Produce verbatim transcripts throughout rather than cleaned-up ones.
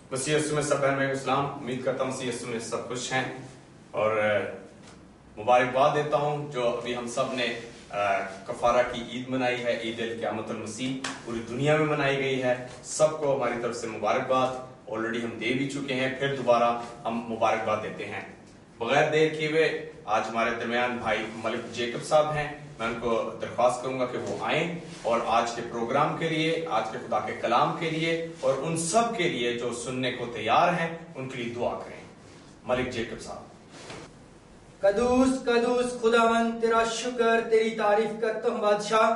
مسیح یسوع میں سب بہن بھائیوں کو سلام. امید کرتا ہوں مسیح یسوع میں سب خوش ہیں اور مبارکباد دیتا ہوں جو ابھی ہم سب نے کفارہ کی عید منائی ہے, عید القیامت المسیح پوری دنیا میں منائی گئی ہے. سب کو ہماری طرف سے مبارکباد آلریڈی ہم دے بھی چکے ہیں, پھر دوبارہ ہم مبارکباد دیتے ہیں. بغیر دیر کیے ہوئے آج ہمارے درمیان بھائی ملک جیکب صاحب ہیں. میں ان کو درخواست کروں گا کہ وہ آئیں اور آج کے پروگرام کے لیے, آج کے خدا کے کلام کے لیے اور ان سب کے لیے جو سننے کو تیار ہیں ان کے لیے دعا کریں. ملک جیکب صاحب. قدوس قدوس خداوند تیرا شکر, تیری تعریف کرتا ہوں بادشاہ,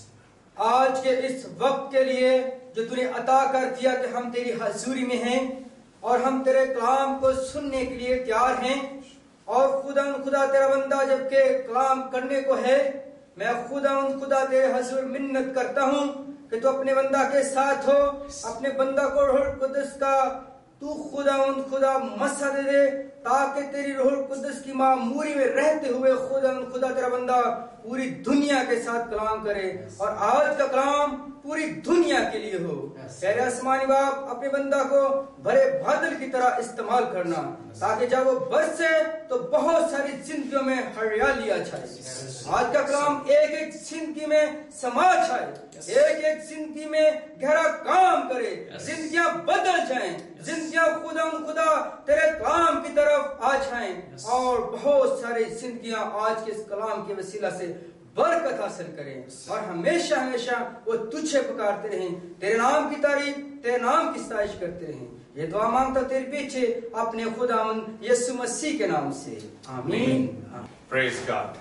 آج کے اس وقت کے لیے جو تو نے عطا کر دیا کہ ہم تیری حضوری میں ہیں اور ہم تیرے کلام کو سننے کے لیے تیار ہیں. اور خدا خدا تیرا بندہ جب کہ کلام کرنے کو ہے, میں خدا خدا تیرے حضور منت کرتا ہوں کہ تو اپنے بندہ کے ساتھ ہو, اپنے بندہ کو روح القدس کا تو خدا ان خدا مسح دے دے تاکہ تیری روح القدس کی معموری میں رہتے ہوئے خدا ان خدا تیرا بندہ پوری دنیا کے ساتھ کلام کرے اور آج کا کلام پوری دنیا کے لیے ہو. پیارے آسمانی باپ, اپنے بندہ کو بھرے بادل کی طرح استعمال کرنا تاکہ جب وہ برسے تو بہت ساری زندگیوں میں ہریالی آ جائے. آج کا کلام ایک ایک زندگی میں سما جائے, ایک ایک زندگی میں گہرا کام کرے, زندگیاں بدل جائیں, زندگیاں خدا خدا تیرے کلام کی طرف آ جائیں اور بہت ساری زندگیاں آج کے اس کلام کے وسیلہ سے برکت حاصل کریں اور ہمیشہ ہمیشہ وہ تجھے پکارتے رہیں, تیرے نام کی تعریف, تیرے نام کی ستائش کرتے رہیں. یہ دعا مانگتا تیرے پیچھے اپنے خداوند یسوع مسیح کے نام سے, آمین. Praise God.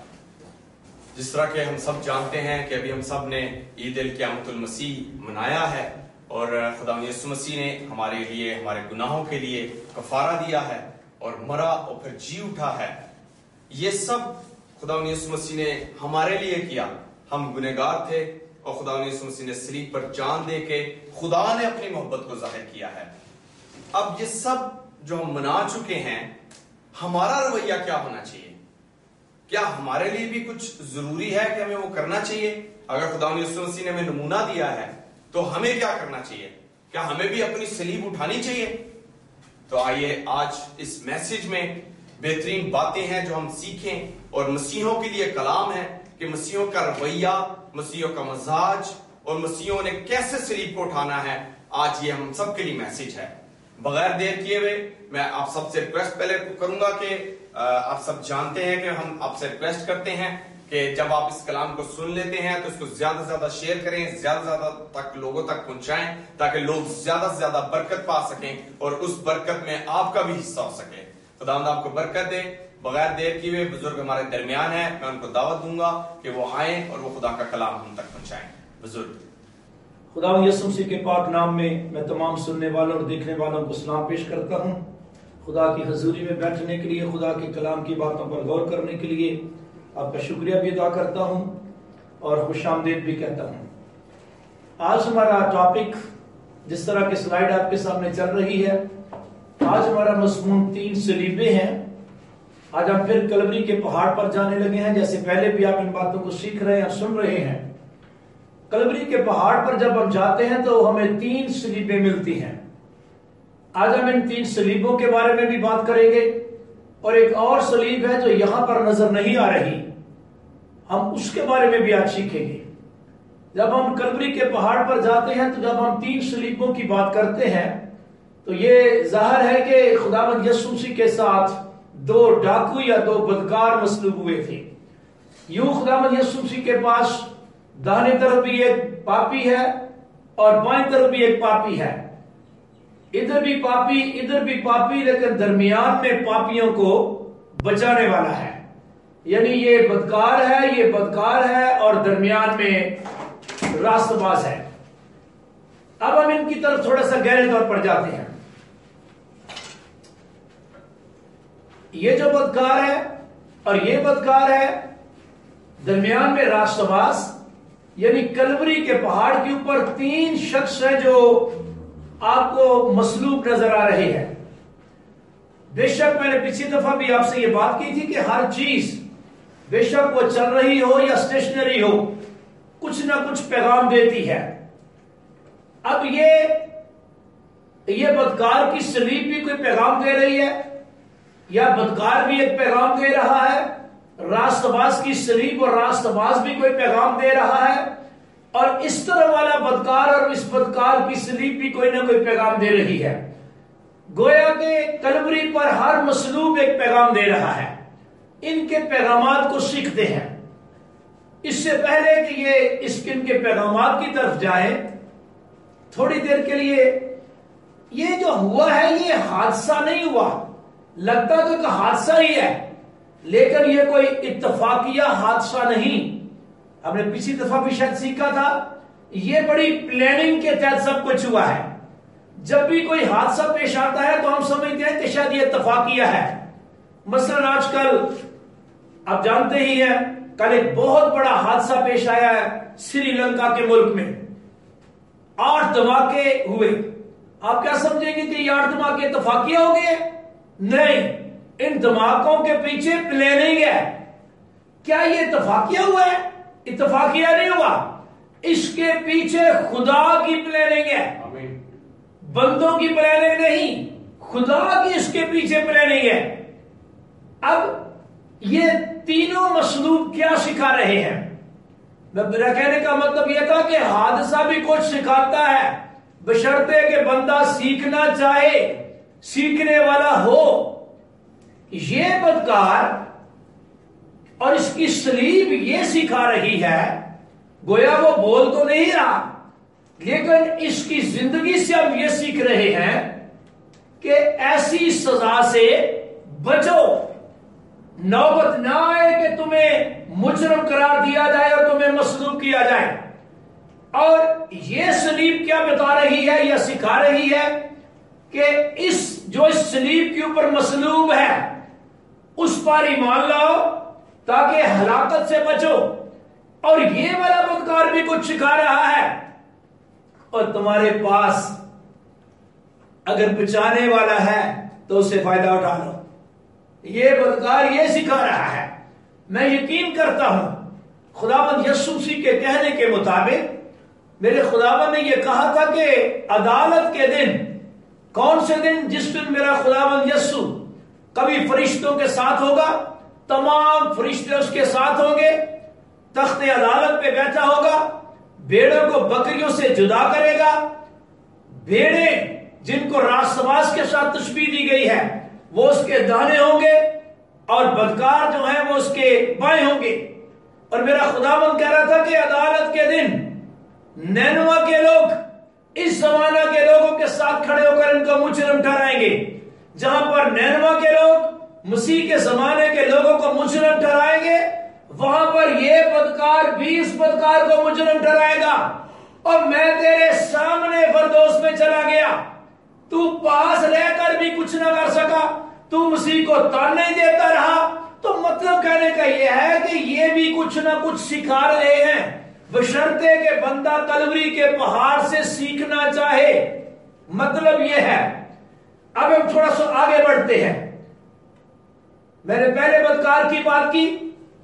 جس طرح کہ ہم سب جانتے ہیں کہ ابھی ہم سب نے عید القیامت المسیح منایا ہے اور خداوند یسوع مسیح نے ہمارے لیے, ہمارے گناہوں کے لیے کفارہ دیا ہے اور مرا اور پھر جی اٹھا ہے. یہ سب خداوند یسوع مسیح نے ہمارے لیے کیا. ہم گنہگار تھے اور خداوند یسوع مسیح نے صلیب پر جان دے کے خدا نے اپنی محبت کو ظاہر کیا ہے. اب یہ سب جو ہم منا چکے ہیں, ہمارا رویہ کیا ہونا چاہیے؟ کیا ہمارے لیے بھی کچھ ضروری ہے کہ ہمیں وہ کرنا چاہیے؟ اگر خداوند یسوع مسیح نے ہمیں نمونہ دیا ہے تو ہمیں کیا کرنا چاہیے؟ کیا ہمیں بھی اپنی صلیب اٹھانی چاہیے؟ تو آئیے آج اس میسج میں بہترین باتیں ہیں جو ہم سیکھیں اور مسیحوں کے لیے کلام ہے کہ مسیحوں کا رویہ, مسیحوں کا مزاج اور مسیحوں نے کیسے صلیب کو اٹھانا ہے. آج یہ ہم سب کے لیے میسج ہے. بغیر دیر کیے ہوئے میں آپ سب سے ریکویسٹ پہلے کروں گا کہ آپ سب جانتے ہیں کہ ہم آپ سے ریکویسٹ کرتے ہیں کہ جب آپ اس کلام کو سن لیتے ہیں تو اس کو زیادہ سے زیادہ شیئر کریں, زیادہ سے زیادہ تک لوگوں تک پہنچائیں تاکہ لوگ زیادہ سے زیادہ برکت پا سکیں اور اس برکت میں آپ کا بھی حصہ ہو سکے. خداوند آپ کو برکت دے. بغیر دیر کیے ہوئے بزرگ ہمارے درمیان ہیں, میں ان کو دعوت دوں گا کہ وہ آئیں اور وہ خدا کا کلام ہم تک پہنچائیں. بزرگ. خداوند یسوع مسیح کے پاک نام میں میں تمام سننے والوں اور دیکھنے والوں کو سلام پیش کرتا ہوں. خدا کی حضوری میں بیٹھنے کے لیے, خدا کے کلام کی باتوں پر غور کرنے کے لیے آپ کا شکریہ بھی ادا کرتا ہوں اور خوش آمدید بھی کہتا ہوں. آج ہمارا ٹاپک جس طرح کی سلائیڈ آپ کے سامنے چل رہی ہے, آج ہمارا مضمون تین صلیبیں ہیں. آج ہم پھر کلوری کے پہاڑ پر جانے لگے ہیں, جیسے پہلے بھی آپ ان باتوں کو سیکھ رہے ہیں, سن رہے ہیں. کلوری کے پہاڑ پر جب ہم جاتے ہیں تو ہمیں تین صلیبیں ملتی ہیں. آج ہم ان تین صلیبوں کے بارے میں بھی بات کریں گے اور ایک اور صلیب ہے جو یہاں پر نظر نہیں آ رہی, ہم اس کے بارے میں بھی آج سیکھیں گے. جب ہم کلوری کے پہاڑ پر جاتے ہیں تو جب ہم تین صلیبوں کی بات کرتے ہیں تو یہ ظاہر ہے کہ خداوند یسوع مسیح کے ساتھ دو ڈاکو یا دو بدکار مصلوب ہوئے تھے. یوں خداوند یسوع مسیح کے پاس داہنی طرف بھی ایک پاپی ہے اور بائیں طرف بھی ایک پاپی ہے. ادھر بھی پاپی, ادھر بھی پاپی, لیکن درمیان میں پاپیوں کو بچانے والا ہے. یعنی یہ بدکار ہے, یہ بدکار ہے اور درمیان میں راست باز ہے. اب ہم ان کی طرف تھوڑا سا گہرے طور پر جاتے ہیں. یہ جو بدکار ہے اور یہ بدکار ہے, درمیان میں راست باز, یعنی کلوری کے پہاڑ کے اوپر تین شخص ہیں جو آپ کو مصلوب نظر آ رہے ہیں. بے شک میں نے پچھلی دفعہ بھی آپ سے یہ بات کی تھی کہ ہر چیز بے شک وہ چل رہی ہو یا اسٹیشنری ہو, کچھ نہ کچھ پیغام دیتی ہے. اب یہ یہ بدکار کی سلیب بھی کوئی پیغام دے رہی ہے یا بدکار بھی ایک پیغام دے رہا ہے؟ راست باز کی سلیب اور راست باز بھی کوئی پیغام دے رہا ہے، اور اس طرح والا بدکار اور اس بدکار کی سلیب بھی کوئی نہ کوئی پیغام دے رہی ہے۔ گویا کہ کلوری پر ہر مصلوب ایک پیغام دے رہا ہے، ان کے پیغامات کو سیکھتے ہیں۔ اس سے پہلے کہ یہ اس ان کے پیغامات کی طرف جائیں، تھوڑی دیر کے لیے یہ جو ہوا ہے یہ حادثہ نہیں ہوا، لگتا تو ایک حادثہ ہی ہے لیکن یہ کوئی اتفاقیہ حادثہ نہیں۔ ہم نے پچھلی دفعہ بھی شاید سیکھا تھا، یہ بڑی پلاننگ کے تحت سب کچھ ہوا ہے۔ جب بھی کوئی حادثہ پیش آتا ہے تو ہم سمجھتے ہیں کہ شاید یہ اتفاقیہ ہے۔ مثلا آج کل آپ جانتے ہی ہیں، کل ایک بہت بڑا حادثہ پیش آیا ہے سری لنکا کے ملک میں، آٹھ دھماکے ہوئے۔ آپ کیا سمجھیں گے کہ یہ آٹھ دھماکے اتفاقیہ ہو گئے؟ نہیں، ان دھماکوں کے پیچھے پلاننگ ہے۔ کیا یہ اتفاقیہ ہوا ہے؟ اتفاقیہ نہیں ہوا، اس کے پیچھے خدا کی پلاننگ ہے، بندوں کی پلاننگ نہیں، خدا کی اس کے پیچھے پلاننگ ہے۔ اب یہ تینوں مصلوب کیا سکھا رہے ہیں؟ میرا کہنے کا مطلب یہ تھا کہ حادثہ بھی کچھ سکھاتا ہے، بشرطے کہ بندہ سیکھنا چاہے، سیکھنے والا ہو۔ یہ بدکار اور اس کی سلیب یہ سکھا رہی ہے، گویا وہ بول تو نہیں رہا لیکن اس کی زندگی سے ہم یہ سیکھ رہے ہیں کہ ایسی سزا سے بچو، نوبت نہ آئے کہ تمہیں مجرم قرار دیا جائے اور تمہیں مصلوب کیا جائے۔ اور یہ سلیب کیا بتا رہی ہے یا سکھا رہی ہے کہ اس جو اس سلیب کے اوپر مصلوب ہے اس پر ایمان لاؤ تاکہ ہلاکت سے بچو۔ اور یہ والا بدکار بھی کچھ سکھا رہا ہے، اور تمہارے پاس اگر بچانے والا ہے تو اسے فائدہ اٹھا لو۔ یہ بدکار یہ سکھا رہا ہے۔ میں یقین کرتا ہوں خداوند یسوع مسیح کے کہنے کے مطابق میرے خداوند نے یہ کہا تھا کہ عدالت کے دن، کون سے دن؟ جس دن میرا خداوند یسوع کبھی فرشتوں کے ساتھ ہوگا، تمام فرشتے اس کے ساتھ ہوں گے، تخت عدالت پہ بیٹھا ہوگا، بھیڑوں کو بکریوں سے جدا کرے گا۔ بھیڑیں جن کو راست باز کے ساتھ تشبیہ دی گئی ہے وہ اس کے داہنے ہوں گے، اور بدکار جو ہیں وہ اس کے بائیں ہوں گے۔ اور میرا خداوند کہہ رہا تھا کہ عدالت کے دن نینوا کے لوگ اس زمانہ کے لوگوں کے ساتھ کھڑے ہو کر ان کو مجرم ٹھہرائیں گے۔ جہاں پر نینوا کے لوگ مسیح کے زمانے کے لوگوں کو مجرم ٹھہرائیں گے، وہاں پر یہ بدکار بھی اس بدکار کو مجرم ٹھہرائے گا۔ اور میں تیرے سامنے فردوس میں چلا گیا، تو پاس رہ کر بھی کچھ نہ کر سکا، تو مسیح کو تانے دیتا رہا۔ تو مطلب کہنے کا یہ ہے کہ یہ بھی کچھ نہ کچھ سکھا رہے ہیں، بشرطے کہ بندہ کلوری کے پہاڑ سے سیکھنا چاہے۔ مطلب یہ ہے، اب ہم تھوڑا سا آگے بڑھتے ہیں۔ میں نے پہلے بدکار کی بات کی،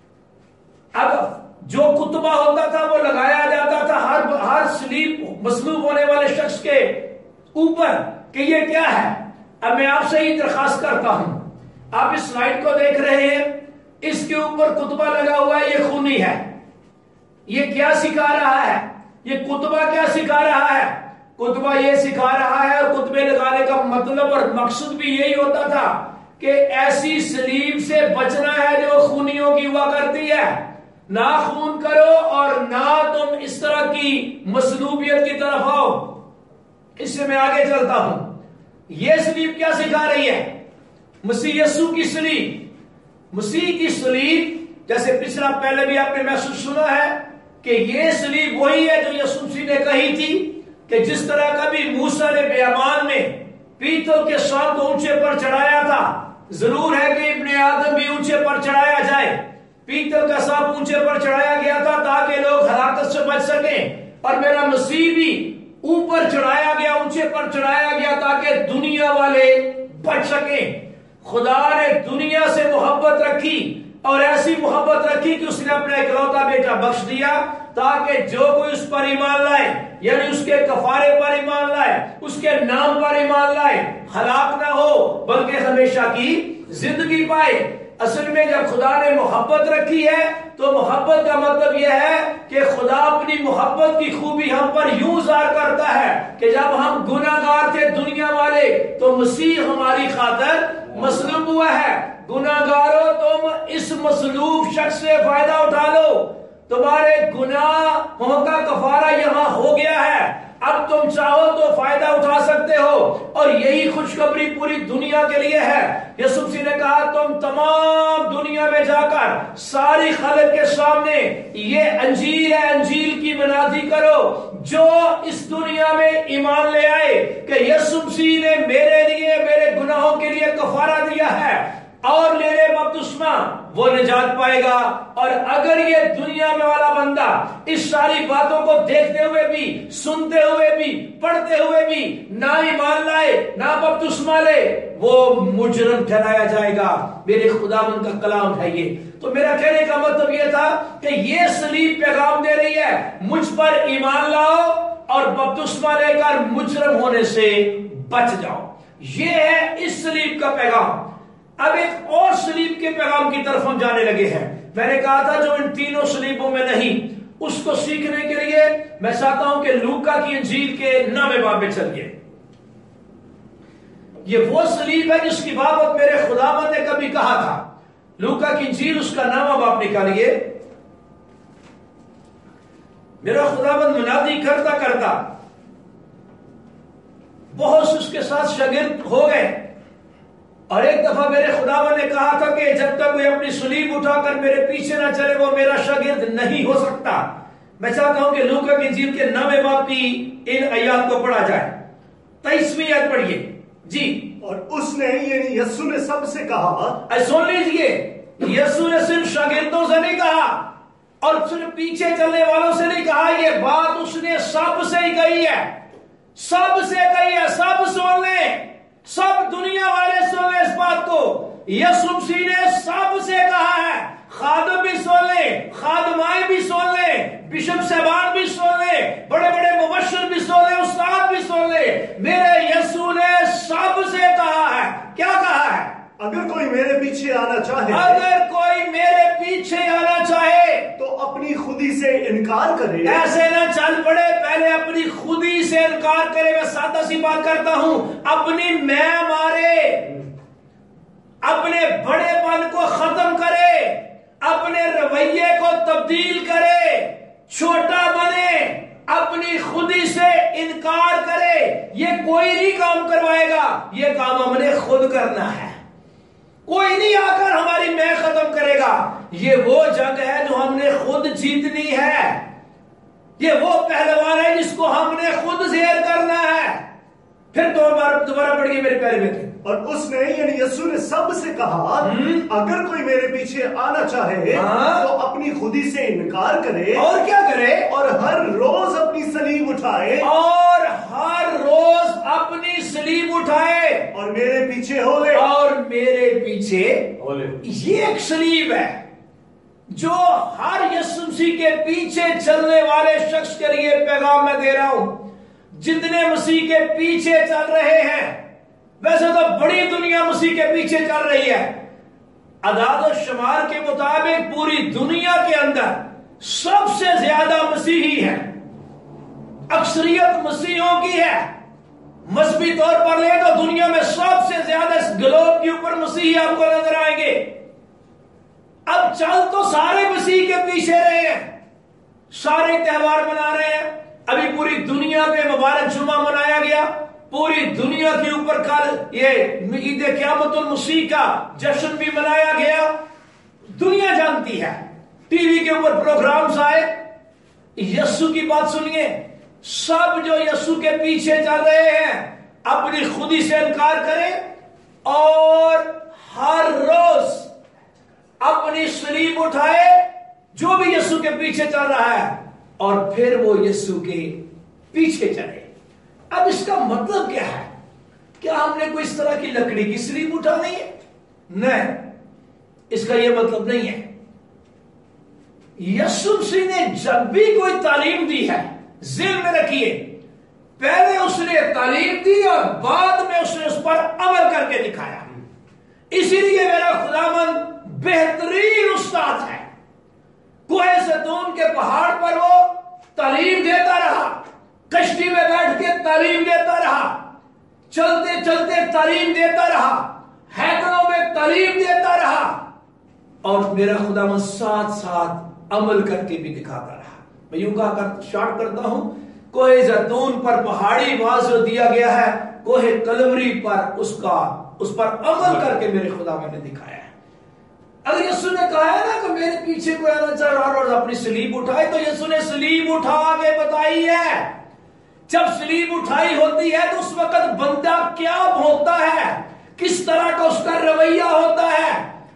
اب جو کتبہ ہوتا تھا وہ لگایا جاتا تھا ہر ہر سلیب مصلوب ہونے والے شخص کے اوپر کہ یہ کیا ہے۔ اب میں آپ سے ہی درخواست کرتا ہوں، آپ اس سلائیڈ کو دیکھ رہے ہیں، اس کے اوپر کتبہ لگا ہوا ہے، یہ خونی ہے۔ یہ کیا سکھا رہا ہے؟ یہ کتبہ کیا سکھا رہا ہے؟ کتبہ یہ سکھا رہا ہے، اور کتبے لگانے کا مطلب اور مقصد بھی یہی ہوتا تھا کہ ایسی سلیب سے بچنا ہے جو خونیوں کی ہوا کرتی ہے۔ نہ خون کرو اور نہ تم اس طرح کی مصلوبیت کی طرف آؤ۔ اس سے میں آگے چلتا ہوں۔ یہ سلیب کیا سکھا رہی ہے؟ مسیح یسوع کی سلیب، مسیح کی سلیب، جیسے پچھلا پہلے بھی آپ نے محسوس سنا ہے کہ یہ سلیب وہی ہے جو یسوع مسیح نے کہی تھی کہ جس طرح کبھی موسیٰ نے بیابان میں پیتل کے سانپ کو اونچے پر چڑھایا تھا، ضرور ہے کہ ابن آدم بھی اونچے پر چڑھایا جائے۔ پیتل کا سانپ اونچے پر چڑھایا گیا تھا تاکہ لوگ ہلاکت سے بچ سکیں، اور میرا مسیح بھی اوپر چڑھایا گیا، اونچے پر چڑھایا گیا تاکہ دنیا والے بچ سکیں۔ خدا نے دنیا سے محبت رکھی، اور ایسی محبت رکھی کہ اس نے اپنا اکلوتا بیٹا بخش دیا تاکہ جو کوئی اس پر ایمان لائے، یعنی اس کے کفارے پر ایمان لائے، اس کے نام پر ایمان لائے، ہلاک نہ ہو بلکہ ہمیشہ کی زندگی پائے۔ اصل میں جب خدا نے محبت رکھی ہے تو محبت کا مطلب یہ ہے کہ خدا اپنی محبت کی خوبی ہم پر یوں ظاہر کرتا ہے کہ جب ہم گناہ گار تھے دنیا والے تو مسیح ہماری خاطر مصلوب ہوا ہے۔ گناہ گارو تم اس مصلوب شخص سے فائدہ اٹھا لو، تمہارے گناہوں کا کفارہ یہاں ہو گیا ہے، اب تم چاہو تو فائدہ اٹھا سکتے ہو، اور یہی خوشخبری پوری دنیا کے لیے ہے۔ یسوع مسیح نے کہا تم تمام دنیا میں جا کر ساری خلق کے سامنے یہ انجیل ہے، انجیل کی منادی کرو۔ جو اس دنیا میں ایمان لے آئے کہ یسوع مسیح نے میرے لیے میرے گناہوں کے لیے کفارہ دیا ہے اور لے لے بپتسمہ، وہ نجات پائے گا۔ اور اگر یہ دنیا میں والا بندہ اس ساری باتوں کو دیکھتے ہوئے بھی، سنتے ہوئے بھی، پڑھتے ہوئے بھی نہ ایمان لائے، نہ بپتسمہ لے، وہ مجرم ٹھہرایا جائے گا۔ میرے خداوند کا کلام ہے یہ۔ تو میرا کہنے کا مطلب یہ تھا کہ یہ صلیب پیغام دے رہی ہے مجھ پر ایمان لاؤ اور بپتسمہ لے کر مجرم ہونے سے بچ جاؤ۔ یہ ہے اس صلیب کا پیغام۔ اب ایک اور صلیب کے پیغام کی طرف ہم جانے لگے ہیں۔ میں نے کہا تھا جو ان تینوں صلیبوں میں نہیں، اس کو سیکھنے کے لیے میں چاہتا ہوں کہ لوکا کی انجیل کے نویں باب میں چلیے۔ یہ وہ صلیب ہے جس کی بابت میرے خداوند نے کبھی کہا تھا۔ لوکا کی انجیل اس کا نواں باب نکالیے۔ میرا خداوند منادی کرتا کرتا بہت سے اس کے ساتھ شاگرد ہو گئے، اور ایک دفعہ میرے خداوند نے کہا تھا کہ جب تک کوئی اپنی صلیب اٹھا کر میرے پیچھے نہ چلے وہ میرا شاگرد نہیں ہو سکتا۔ میں چاہتا ہوں کہ لوکا کی انجیل کے نویں باب کی ان آیات کو پڑھا جائے۔ تیئیسویں آیت پڑھیے جی۔ اور اس نے یعنی یسوع نے سب سے کہا، سن لیجئے، یسوع نے صرف شاگردوں سے نہیں کہا اور صرف پیچھے چلنے والوں سے نہیں کہا، یہ بات اس نے سب سے ہی کہی ہے، سب سے کہی ہے۔ سب سن لیں، سب دنیا والے سن لیں اس بات کو۔ یسوع مسیح نے سب سے کہا ہے، خادم بھی سن لیں، خادمائیں بھی سن لیں، بشپ صاحبان بھی سن لیں، بڑے بڑے مبشر بھی سن لیں، استاد بھی سن لیں۔ میرے یسوع نے سب سے کہا ہے، کیا کہا ہے؟ اگر کوئی میرے پیچھے آنا چاہے اگر کوئی میرے پیچھے آنا چاہے تو اپنی خودی سے انکار کرے۔ ایسے نہ چل پڑے، پہلے اپنی خودی سے انکار کرے۔ میں سادہ سی بات کرتا ہوں، اپنی میں مارے، اپنے بڑے پن کو ختم کرے، اپنے رویے کو تبدیل کرے، چھوٹا بنے، اپنی خودی سے انکار کرے۔ یہ کوئی نہیں کام کروائے گا، یہ کام ہم نے خود کرنا ہے۔ کوئی نہیں آ کر ہماری میں ختم کرے گا۔ یہ وہ جنگ ہے جو ہم نے خود جیتنی ہے، یہ وہ پہلوان ہے جس کو ہم نے خود زیر کرنا ہے۔ پھر دوبارہ دوبارہ پڑھیے میرے پیارے بیٹے۔ اور اس نے یعنی یسوع نے سب سے کہا، اگر کوئی میرے پیچھے آنا چاہے تو اپنی خودی سے انکار کرے، اور کیا کرے؟ اور ہر روز اپنی صلیب اٹھائے، اور ہر روز اپنی صلیب اٹھائے اور میرے پیچھے ہو لے۔ اور میرے پیچھے یہ ایک صلیب ہے جو ہر یسوع مسیح کے پیچھے چلنے والے شخص کے لیے پیغام میں دے رہا ہوں۔ جتنے مسیح کے پیچھے چل رہے ہیں، ویسے تو بڑی دنیا مسیح کے پیچھے چل رہی ہے، اعداد و شمار کے مطابق پوری دنیا کے اندر سب سے زیادہ مسیحی ہیں، اکثریت مسیحوں کی ہے۔ مذہبی طور پر لیں تو دنیا میں سب سے زیادہ اس گلوب کے اوپر مسیحی آپ کو نظر آئیں گے۔ اب چل تو سارے مسیح کے پیچھے رہے ہیں، سارے تہوار منا رہے ہیں۔ ابھی پوری دنیا پہ مبارک جمعہ منایا گیا، پوری دنیا کے اوپر کل یہ عید قیامت المسیح کا جشن بھی منایا گیا۔ دنیا جانتی ہے، ٹی وی کے اوپر پروگرامز آئے، یسوع کی بات سنیے۔ سب جو یسوع کے پیچھے چل رہے ہیں اپنی خودی سے انکار کریں اور ہر روز اپنی صلیب اٹھائے، جو بھی یسوع کے پیچھے چل رہا ہے، اور پھر وہ یسوع کے پیچھے چلے۔ اب اس کا مطلب کیا ہے؟ کیا ہم نے کوئی اس طرح کی لکڑی کی صلیب اٹھانی ہے؟ نہیں، اس کا یہ مطلب نہیں ہے. یسوع مسیح نے جب بھی کوئی تعلیم دی ہے، ذہن میں رکھیے، پہلے اس نے تعلیم دی اور بعد میں اس نے اس پر عمل کر کے دکھایا. اسی لیے میرا خداوند بہترین استاد ہے. کوہ زیتون کے پہاڑ پر وہ تعلیم دیتا رہا، کشتی میں بیٹھ کے تعلیم دیتا رہا، چلتے چلتے تعلیم دیتا رہا، ہیکلوں میں تعلیم دیتا رہا، اور میرا خداوند ساتھ ساتھ عمل کر کے بھی دکھاتا رہا. میں یوں کہا کر شارٹ کرتا ہوں، کوہ زیتون پر پہاڑی واضح دیا گیا ہے، کوہ کلوری پر اس کا اس پر عمل کر کے میرے خداوند نے دکھایا ہے. اگر یسوع نے کہا ہے نا کہ میرے پیچھے کوئی آنا چاہ رہا اور اپنی سلیب اٹھائے، تو یسوع نے سلیب اٹھا کے بتائی ہے. جب سلیب اٹھائی ہوتی ہے تو اس وقت بندہ کیا ہوتا ہے، کس طرح کا اس کا رویہ ہوتا ہے.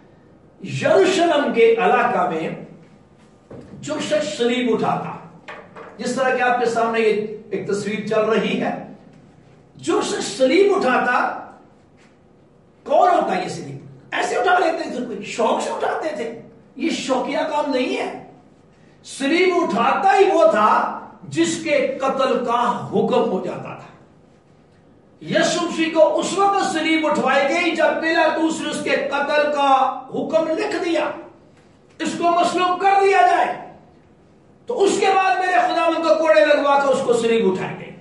یروشلم کے علاقہ میں جو شخص سلیب اٹھاتا، جس طرح کہ آپ کے سامنے یہ ایک تصویر چل رہی ہے، جو شخص سلیب اٹھاتا، کون ہوتا ہے یہ سلیب؟ ایسے اٹھا لیتے تھے، کوئی شوق سے اٹھاتے تھے؟ یہ شوقیہ کام نہیں ہے. سلیب اٹھاتا ہی وہ تھا جس کے قتل کا حکم ہو جاتا تھا. یسوع مسیح کو اس وقت سلیب اٹھوائی گئی جب پیلاطس نے اس کے قتل کا حکم لکھ دیا، اس کو مصلوب کر دیا جائے. تو اس کے بعد میرے خداوند کو کوڑے لگوا کر اس کو سلیب اٹھائے گئے.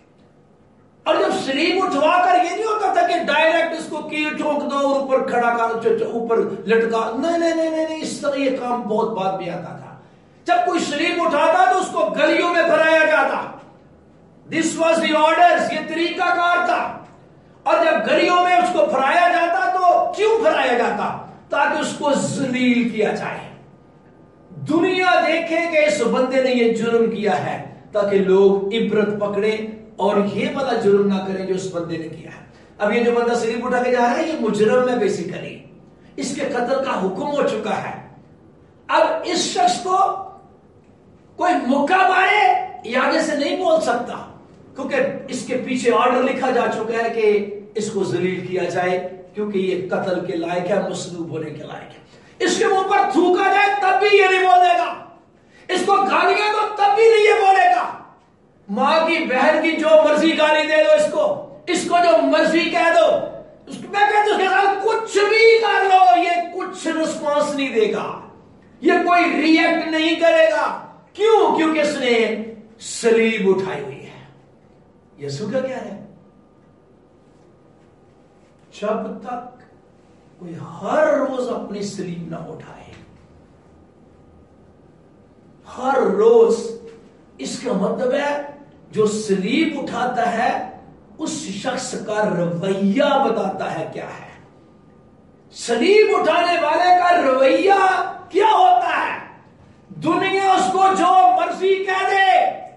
اور جب سلیب اٹھوا کر یہ نہیں ہوتا تھا کہ ڈائریکٹ اس کو کیل ٹھونک دو اور اوپر کھڑا کر اوپر لٹکا، نہیں نہیں نہیں نہیں، اس طرح یہ کام بہت بعد میں آتا تھا. جب کوئی سلیب اٹھاتا تو اس کو گلیوں میں پھرایا جاتا. دس واز دی آرڈرز، یہ طریقہ کار تھا. اور جب گلیوں میں اس کو پھرایا جاتا تو کیوں پھرایا جاتا؟ تاکہ اس کو ذلیل کیا جائے، دنیا دیکھے کہ اس بندے نے یہ جرم کیا ہے، تاکہ لوگ عبرت پکڑے اور یہ بڑا جرم نہ کریں جو اس بندے نے کیا ہے. اب یہ جو بندہ سلیب اٹھا کے جا رہا ہے یہ مجرم ہے بیسیکلی، اس کے قتل کا حکم ہو چکا ہے. اب اس شخص کو کوئی موقع مارے یہ آگے سے نہیں بول سکتا، کیونکہ اس کے پیچھے آرڈر لکھا جا چکا ہے کہ اس کو ذلیل کیا جائے، کیونکہ یہ قتل کے لائق ہے، مصلوب ہونے کے لائق ہے. اس کے منہ پر تھوکا جائے تب بھی یہ نہیں بولے گا، اس کو گالیاں دو تب بھی نہیں یہ بولے گا. ماں کی بہن کی جو مرضی گالی دے دو، اس کو اس کو جو مرضی کہہ دو، میں کہتا ہوں کہ کچھ بھی کر لو، یہ کچھ رسپانس نہیں دے گا، یہ کوئی ریئیکٹ نہیں کرے گا. کیوں؟ کیونکہ اس نے سلیب اٹھائی ہوئی ہے. یسوع کا کیا ہے؟ جب تک کوئی ہر روز اپنی سلیب نہ اٹھائے، ہر روز، اس کا مطلب ہے جو سلیب اٹھاتا ہے اس شخص کا رویہ بتاتا ہے کیا ہے. سلیب اٹھانے والے کا رویہ کیا ہوتا ہے؟ دنیا اس کو جو مرضی کہہ دے،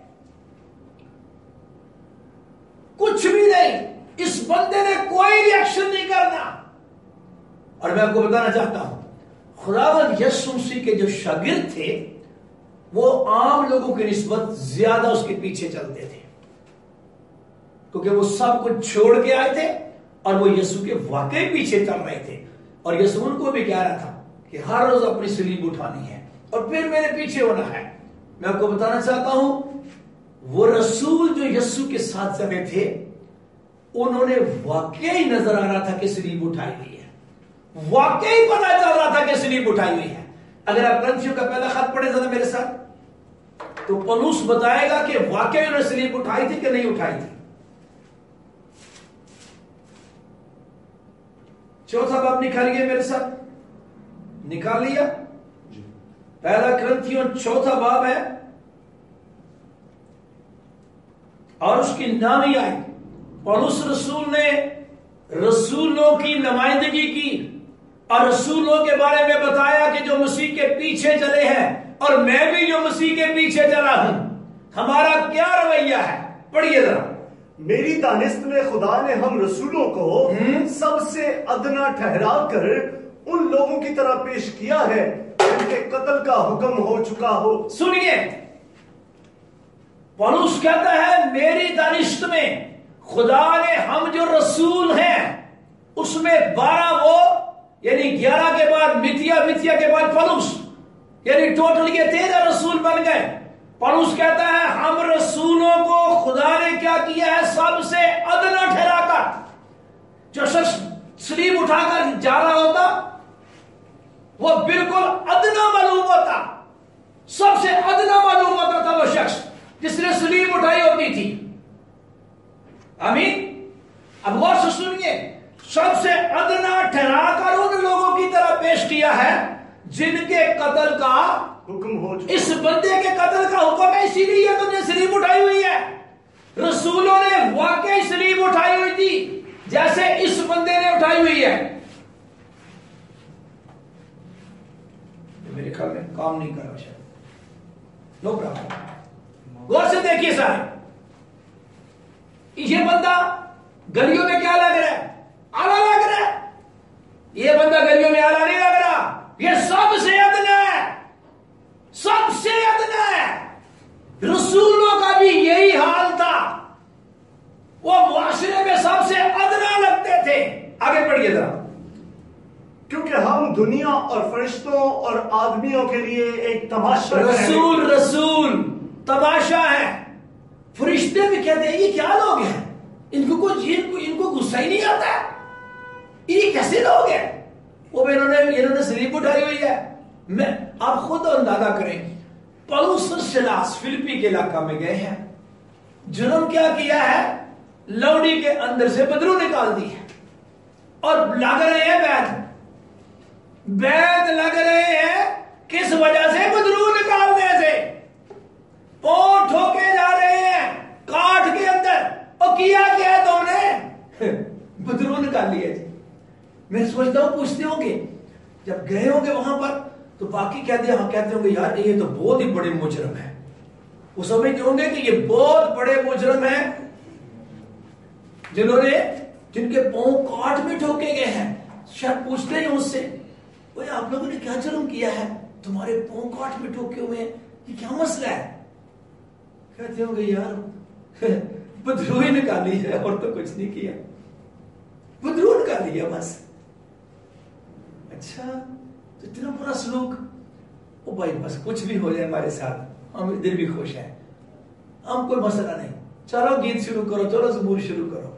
کچھ بھی نہیں، اس بندے نے کوئی ری ایکشن نہیں کرنا. اور میں آپ کو بتانا چاہتا ہوں، خداوند یسوع مسیح کے جو شاگرد تھے وہ عام لوگوں کی نسبت زیادہ اس کے پیچھے چلتے تھے، کیونکہ وہ سب کچھ چھوڑ کے آئے تھے اور وہ یسوع کے واقعی پیچھے چل رہے تھے. اور یسوع ان کو بھی کہہ رہا تھا کہ ہر روز اپنی سلیب اٹھانی ہے اور پھر میرے پیچھے ہونا ہے. میں آپ کو بتانا چاہتا ہوں، وہ رسول جو یسوع کے ساتھ چلے تھے انہوں نے واقعی نظر آ رہا تھا کہ سلیب اٹھائی ہوئی ہے، واقعی پتا چل رہا تھا کہ سلیب اٹھائی ہوئی ہے. اگر آپ کرنتھیوں کا پہلا خط پڑھیں ذرا میرے ساتھ، تو پولس بتائے گا کہ واقعی انہوں نے سلیب اٹھائی تھی کہ نہیں اٹھائی تھی. چوتھا باب نکالیے میرے ساتھ، نکال لیا؟ پہلا کرنتھیوں چوتھا باب ہے اور اس کی نامی آئی. پولس رسول نے رسولوں کی نمائندگی کی اور رسولوں کے بارے میں بتایا کہ جو مسیح کے پیچھے چلے ہیں، اور میں بھی جو مسیح کے پیچھے چلا ہوں، ہمارا کیا رویہ ہے. پڑھیے ذرا. میری دانست میں خدا نے ہم رسولوں کو سب سے ادنا ٹھہرا کر ان لوگوں کی طرح پیش کیا ہے جن کے قتل کا حکم ہو چکا ہو. سنیے، پولس کہتا ہے میری دانست میں خدا نے ہم جو رسول ہیں اس میں بارہ وہ یعنی گیارہ کے بعد متیا، متیا کے بعد پولس، یعنی ٹوٹل یہ تیرہ رسول بن گئے. پولس کہتا ہے ہم رسولوں کو خدا نے کیا کیا ہے؟ سب سے ادنا ٹھہرا کر. جو شخص سلیب اٹھا کر جا رہا ہوتا وہ بالکل ادنا معلوم ہوتا، سب سے ادنا معلوم ہوتا تھا وہ شخص جس نے سلیب اٹھائی ہوتی تھی. آمین. اب غور سے سنیے، سب سے ادنا ٹھہرا کر ان لوگوں کی طرح پیش کیا ہے جن کے قتل کا حکم ہو چکا. اس بندے کے قتل کا حکم ہے، اسی لیے تم نے سلیب اٹھائی ہوئی ہے. رسولوں نے واقعی سلیب اٹھائی ہوئی تھی جیسے اس بندے نے اٹھائی ہوئی ہے. میرے خیال میں کام نہیں کر رہا شاید. No problem. غور سے دیکھیے سارے، یہ بندہ گلیوں میں کیا لگ رہا ہے؟ آلہ لگ رہا ہے. یہ بندہ گلیوں میں آلہ نہیں لگ رہا، یہ سب سے ادنا ہے، سب سے ادنا ہے. رسولوں کا بھی یہی حال تھا، وہ معاشرے میں سب سے ادنا لگتے تھے. آگے پڑھیے ذرا. کیونکہ ہم دنیا اور فرشتوں اور آدمیوں کے لیے ایک تماشا ہیں. رسول رسول تماشا ہے. فرشتے بھی کہتے ہیں یہ کیا لوگ ہیں؟ ان کو کچھ ان کو ان کو غصہ ہی نہیں آتا، یہ کیسے لوگ ہیں؟ وہ انہوں نے انہوں نے سلیب اٹھائی ہوئی ہے. میں آپ خود اندازہ کریں، پولس اور سیلاس فلپی کے علاقہ میں گئے ہیں، جرم کیا کیا ہے؟ لوڑی کے اندر سے بدرو نکال دی ہے اور لگ رہے ہیں بیت بیت لگ رہے ہیں. کس وجہ سے؟ بدرو نکالنے سے. پاؤں ٹھوکے جا رہے ہیں کاٹ کے اندر. اور کیا کیا تم نے؟ بدرو نکال لیا جی. میں سوچتا ہوں پوچھتے ہوں گے جب گئے ہوں گے وہاں پر تو باقی کہتے ہیں کہتے ہوں گے یار یہ تو بہت ہی بڑے مجرم ہے. وہ سمجھتے ہوں گے کہ یہ بہت بڑے مجرم ہیں جنہوں نے جن کے پاؤں کاٹ میں ٹھوکے گئے ہیں. شاید پوچھتے ہیں اس سے وہ آپ لوگوں نے کیا جرم کیا ہے؟ تمہارے پاؤں کاٹ میں ٹھوکے ہوئے ہیں، یہ کیا مسئلہ ہے؟ کہتے ہوں گے یار بدرو ہی نکالی ہے اور تو کچھ نہیں کیا، بدرو نکالی ہے بس. اچھا تو اتنا برا سلوک؟ او بھائی بس کچھ بھی ہو جائے ہمارے ساتھ ہم ادھر بھی خوش ہیں، ہم کوئی مسئلہ نہیں. چلو گیت شروع کرو، چلو زبور شروع کرو.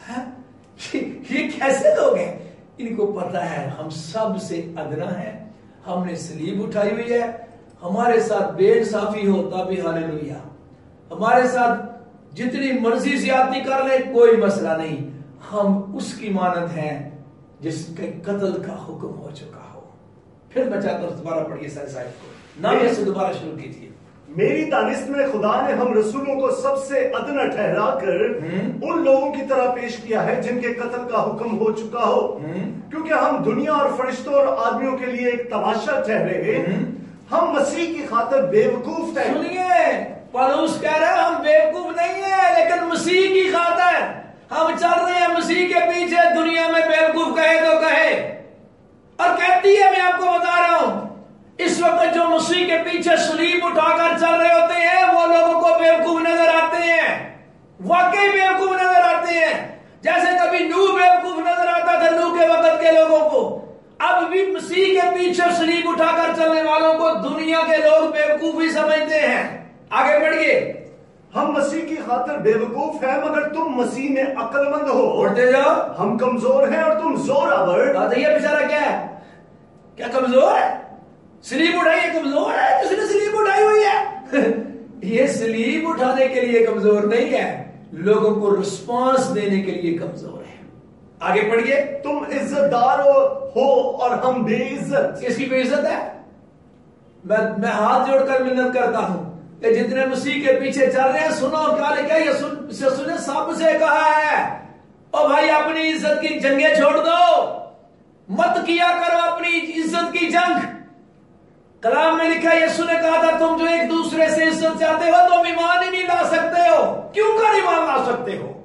یہ کیسے لوگ ہیں؟ ان کو پتا ہے ہم سب سے ادنا ہیں، ہم نے سلیب اٹھائی ہوئی ہے. ہمارے ساتھ بے انصافی ہوتا بھی ہاللویا، ہمارے ساتھ جتنی مرضی زیادتی کر لے کوئی مسئلہ نہیں، ہم اس کی مانند ہیں جس کے قتل کا حکم ہو چکا ہو. پھر میں چاہتا ہوں دوبارہ پڑھیے سارے صاحب کو، نام سے دوبارہ شروع کیجیے. میری دانست میں خدا نے ہم رسولوں کو سب سے ادنا ٹھہرا کر ان لوگوں کی طرح پیش کیا ہے جن کے قتل کا حکم ہو چکا ہو، کیونکہ ہم دنیا اور فرشتوں اور آدمیوں کے لیے ایک تماشا ٹھہرے. ہم مسیح کی خاطر بے وقوف تھے. سنیے پولس کہہ رہے ہیں ہم بے وقوف نہیں ہیں، لیکن مسیح کی خاطر ہم چل رہے ہیں مسیح کے پیچھے. دنیا میں بے وقوف کہے تو کہے، اور کہتی ہے میں آپ کو بتا رہا ہوں اس وقت جو مسیح کے پیچھے سلیب اٹھا کر چل رہے ہوتے ہیں وہ لوگوں کو بیوقوف نظر آتے ہیں، واقعی بیوقوف نظر آتے ہیں. جیسے کبھی نوح بیوقوف نظر آتا تھا نوح کے وقت کے لوگوں کو، اب بھی مسیح کے پیچھے سلیب اٹھا کر چلنے والوں کو دنیا کے لوگ بیوقوف ہی سمجھتے ہیں. آگے بڑھیے. ہم مسیح کی خاطر بے وقوف ہیں مگر تم مسیح میں عقل مند ہو. پڑھتے جاؤ. ہم کمزور ہیں اور تم زور آور. یہ بیچارہ کیا ہے؟ کیا کمزور ہے؟ سلیب اٹھائی کمزور ہے؟ جس نے سلیب اٹھائی ہوئی ہے یہ سلیب اٹھانے کے لیے کمزور نہیں ہے، لوگوں کو رسپانس دینے کے لیے کمزور ہے. آگے پڑھیے. تم عزت دار ہو اور ہم بے عزت. کس کی بے عزت ہے؟ میں میں ہاتھ جوڑ کر منت کرتا ہوں کہ جتنے مسیح کے پیچھے چل رہے ہیں سنو کیا لکھا ہے. یہ سنے سب سے کہا ہے او بھائی اپنی عزت کی جنگیں چھوڑ دو، مت کیا کرو اپنی عزت کی جنگ. کلام میں لکھا ہے یسوع نے کہا تھا تم جو ایک دوسرے سے عزت چاہتے ہو تم ایمان ہی نہیں لا سکتے ہو. کیوں کر ایمان لا سکتے ہو؟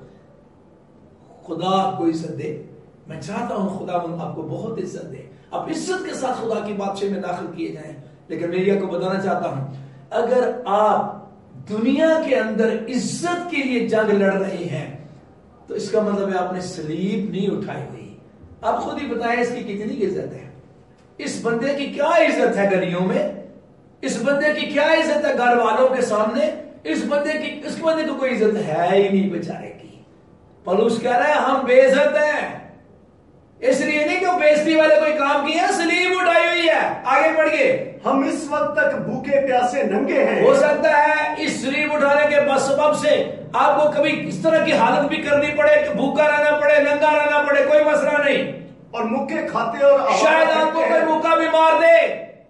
خدا آپ کو عزت دے. میں چاہتا ہوں خدا آپ کو بہت عزت دے، آپ عزت کے ساتھ خدا کی بادشاہی میں داخل کیے جائیں. لیکن میں یہ کو بتانا چاہتا ہوں اگر آپ دنیا کے اندر عزت کے لیے جنگ لڑ رہے ہیں تو اس کا مطلب ہے آپ نے سلیب نہیں اٹھائی ہوئی. آپ خود ہی بتائیں اس کی کتنی عزت ہے؟ اس بندے کی کیا عزت ہے گلیوں میں؟ اس بندے کی کیا عزت ہے گھر والوں کے سامنے؟ اس بندے کی اس بندے کو کوئی عزت ہے ہی نہیں بیچارے کی۔ پولس کہہ رہا ہے ہم بے عزت ہیں، اس لیے نہیں کہ بےزتی والے کوئی کام کیا، سلیب اٹھائی ہوئی ہے۔ آگے پڑھیے۔ ہم اس وقت تک بھوکے پیاسے ننگے ہیں۔ ہو سکتا ہے اس سلیب اٹھانے کے سبب سے آپ کو کبھی اس طرح کی حالت بھی کرنی پڑے کہ بھوکا رہنا پڑے، ننگا رہنا پڑے، کوئی مسئلہ نہیں۔ اور مکے کھاتے اور شاید آپ کو کوئی بھوکا بھی مار دے،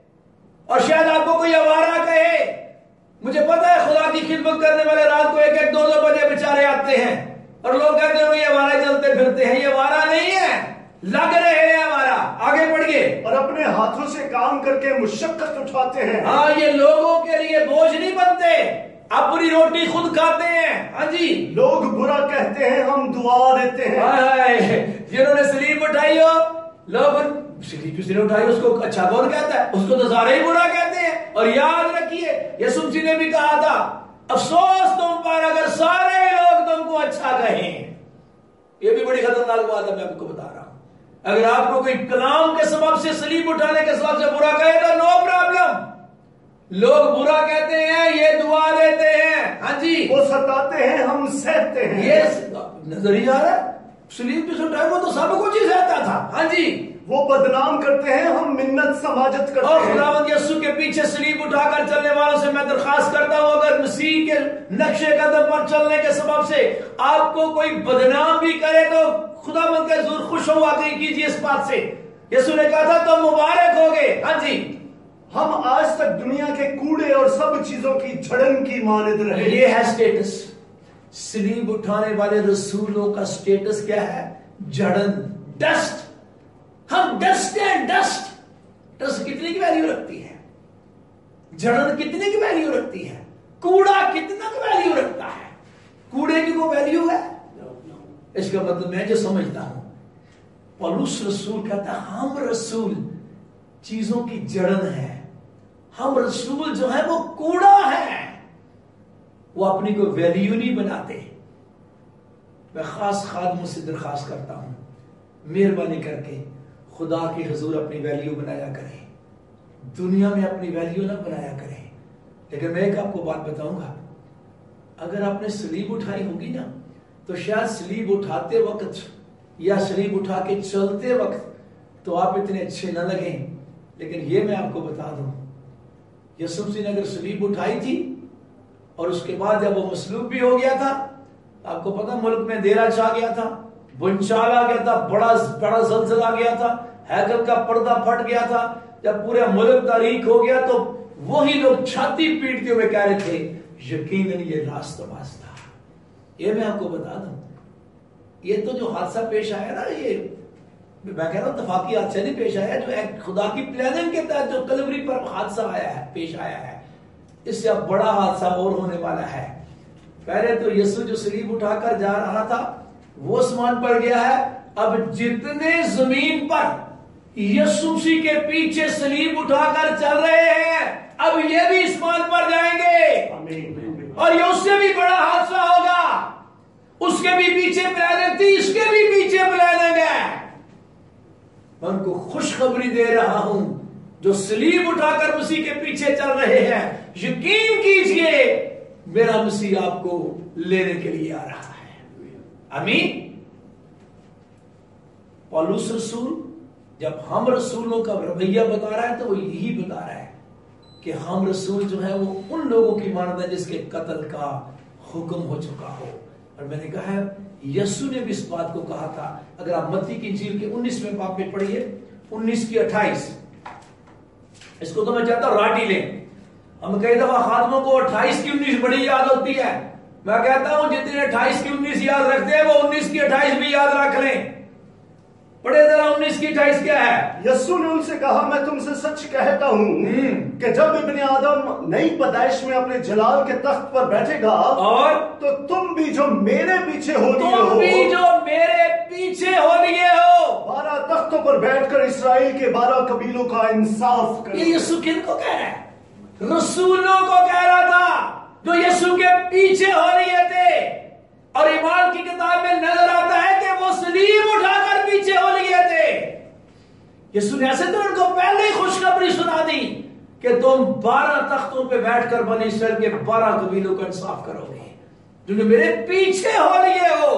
اور شاید آپ کو کوئی آوارہ کہے۔ مجھے پتا ہے خدا کی خدمت کرنے والے رات کو ایک ایک دو دو بجے بیچارے آتے ہیں اور لوگ کہتے ہیں یہ آوارہ چلتے پھرتے ہیں۔ یہ آوارہ نہیں ہے، لگ رہے ہیں ہمارا۔ آگے بڑھیے۔ اور اپنے ہاتھوں سے کام کر کے مشقت اٹھاتے ہیں۔ ہاں، یہ لوگوں کے لیے بوجھ نہیں بنتے، اپنی روٹی خود کھاتے ہیں۔ ہاں جی، لوگ برا کہتے ہیں، ہم دعا دیتے ہیں۔ ہائے، جنہوں نے سلیب اٹھائی ہو، لوگ سلیب کس نے اٹھائی اس کو اچھا کون کہتا ہے؟ اس کو تو سارے ہی برا کہتے ہیں۔ اور یاد رکھیے یسوع مسیح نے بھی کہا تھا افسوس تم پر اگر سارے لوگ تم کو اچھا کہیں۔ یہ بھی بڑی خطرناک بات ہے، میں آپ کو بتا رہا ہوں۔ اگر آپ کو کوئی کلام کے سبب سے سلیب اٹھانے کے سبب سے برا کہے تو نو پرابلم۔ لوگ برا کہتے ہیں، یہ دعا دیتے ہیں۔ ہاں جی، وہ ستاتے ہیں، ہم سہتے ہیں۔ یہ نظر ہی آ رہا ہے، سلیب پہ اٹھائے وہ تو سب کچھ ہی سہتا تھا۔ ہاں جی، وہ بدنام کرتے ہیں، ہم منت سماجت کرتے اور ہیں۔ خداوند یسوع کے پیچھے سلیب اٹھا کر چلنے والوں سے میں درخواست کرتا ہوں اگر مسیح کے نقشے قدم پر چلنے کے سبب سے آپ کو کوئی بدنام بھی کرے تو خداوند کا حضور خوش ہو واقعی کیجیے اس بات سے۔ یسوع نے کہا تھا تم مبارک ہوگے۔ ہاں جی، ہم آج تک دنیا کے کوڑے اور سب چیزوں کی جھڑن کی مانند رہے۔ یہ ہے سٹیٹس۔ سلیب اٹھانے والے رسولوں کا سٹیٹس کیا ہے؟ جڑن، ڈسٹ۔ ہم ڈسٹ ہیں، ڈسٹ۔ ڈسٹ کتنے کی ویلیو رکھتی ہے؟ جڑن کتنے کی ویلیو رکھتی ہے؟ کوڑا کتنا کی ویلیو رکھتا ہے؟ کوڑے کی کوئی ویلیو ہے؟ اس کا مطلب میں جو سمجھتا ہوں پولس رسول کہتا ہے ہم رسول چیزوں کی جڑن ہے، ہم رسول جو ہے وہ کوڑا ہے، وہ اپنی کوئی ویلیو نہیں بناتے۔ میں خاص خادموں سے درخواست کرتا ہوں مہربانی کر کے خدا کی حضور اپنی ویلیو بنایا کریں، دنیا میں اپنی ویلیو نہ بنایا کریں۔ لیکن میں ایک آپ کو بات بتاؤں گا، اگر آپ نے سلیب اٹھائی ہوگی نا تو شاید سلیب اٹھاتے وقت یا سلیب اٹھا کے چلتے وقت تو آپ اتنے اچھے نہ لگیں، لیکن یہ میں آپ کو بتا دوں یسوع مسیح نے اگر سلیب اٹھائی تھی اور اس کے بعد جب وہ مصلوب بھی ہو گیا تھا، آپ کو پتا ملک میں اندھیرا چھا گیا تھا، بنچال آ گیا تھا، بڑا بڑا زلزلہ آ گیا تھا، ہیکل کا پردہ پھٹ گیا تھا، جب پورا ملک تاریک ہو گیا تو وہی لوگ چھاتی پیٹتے ہوئے کہہ رہے تھے یقیناً یہ راست باز تھا۔ یہ میں آپ کو بتا دوں، یہ تو جو حادثہ پیش آیا نا، یہ میں کہہ رہا ہوں اتفاقی حادثہ نہیں پیش آیا، جو ایک خدا کی پلاننگ کے تحت جو کلوری پر حادثہ آیا ہے، پیش آیا ہے، اس سے اب بڑا حادثہ اور ہونے والا ہے۔ پہلے تو یسوع جو سلیب اٹھا کر جا رہا تھا وہ آسمان پر گیا ہے، اب جتنے زمین پر یسوع مسیح کے پیچھے سلیب اٹھا کر چل رہے ہیں اب یہ بھی آسمان پر جائیں گے، اور یہ اس سے بھی بڑا حادثہ ہوگا۔ اس کے بھی پیچھے پلاننگ تھی، اس کے بھی پیچھے پلاننگ ہے۔ میں ان کو خوشخبری دے رہا ہوں جو سلیب اٹھا کر مسیح کے پیچھے چل رہے ہیں، یقین کیجئے میرا مسیح آپ کو لینے کے لیے آ رہا ہے۔ آمین۔ پولس رسول جب ہم رسولوں کا رویہ بتا رہا ہے تو وہ یہی بتا رہا ہے کہ ہم رسول جو ہے وہ ان لوگوں کی مانند ہے جس کے قتل کا حکم ہو چکا ہو۔ اور میں نے کہا ہے یسوع نے بھی اس بات کو کہا تھا، اگر آپ متی کی انجیل کے انیسویں باب میں پڑھیے، انیس کی اٹھائیس، اس کو تو میں چاہتا ہوں راٹی لیں۔ ہم کئی دفعہ خادموں کو اٹھائیس کی انیس بڑی یاد ہوتی ہے، میں کہتا ہوں جتنے اٹھائیس کی انیس یاد رکھتے ہیں وہ انیس کی اٹھائیس بھی یاد رکھ لیں۔ پڑھے ذرا انیس کی اٹھائیس کیا ہے؟ یسوع نے ان سے کہا میں تم سے سچ کہتا ہوں کہ جب ابن آدم نئی پیدائش میں اپنے جلال کے تخت پر بیٹھے گا اور تو تم بھی جو میرے پیچھے ہو لیے تم ہو بھی جو میرے پیچھے ہو لیے ہو، بارہ تختوں پر بیٹھ کر اسرائیل کے بارہ قبیلوں کا انصاف کرو۔ یہ یسوع کن کو کہہ رہا ہے؟ رسولوں کو کہہ رہا تھا جو یسوع کے پیچھے ہو رہے تھے، اور ایمان کی کتاب میں نظر آتا ہے کہ وہ سلیب اٹھا کر پیچھے ہو لیے تھے۔ यीशु ने ऐसे तो उनको पहले ही खुशखबरी सुना दी कि तुम बारह तख्तों पे बैठकर बनी इसराइल के बारह कबीलों का इंसाफ करोगे, जो मेरे पीछे हो लिए हो।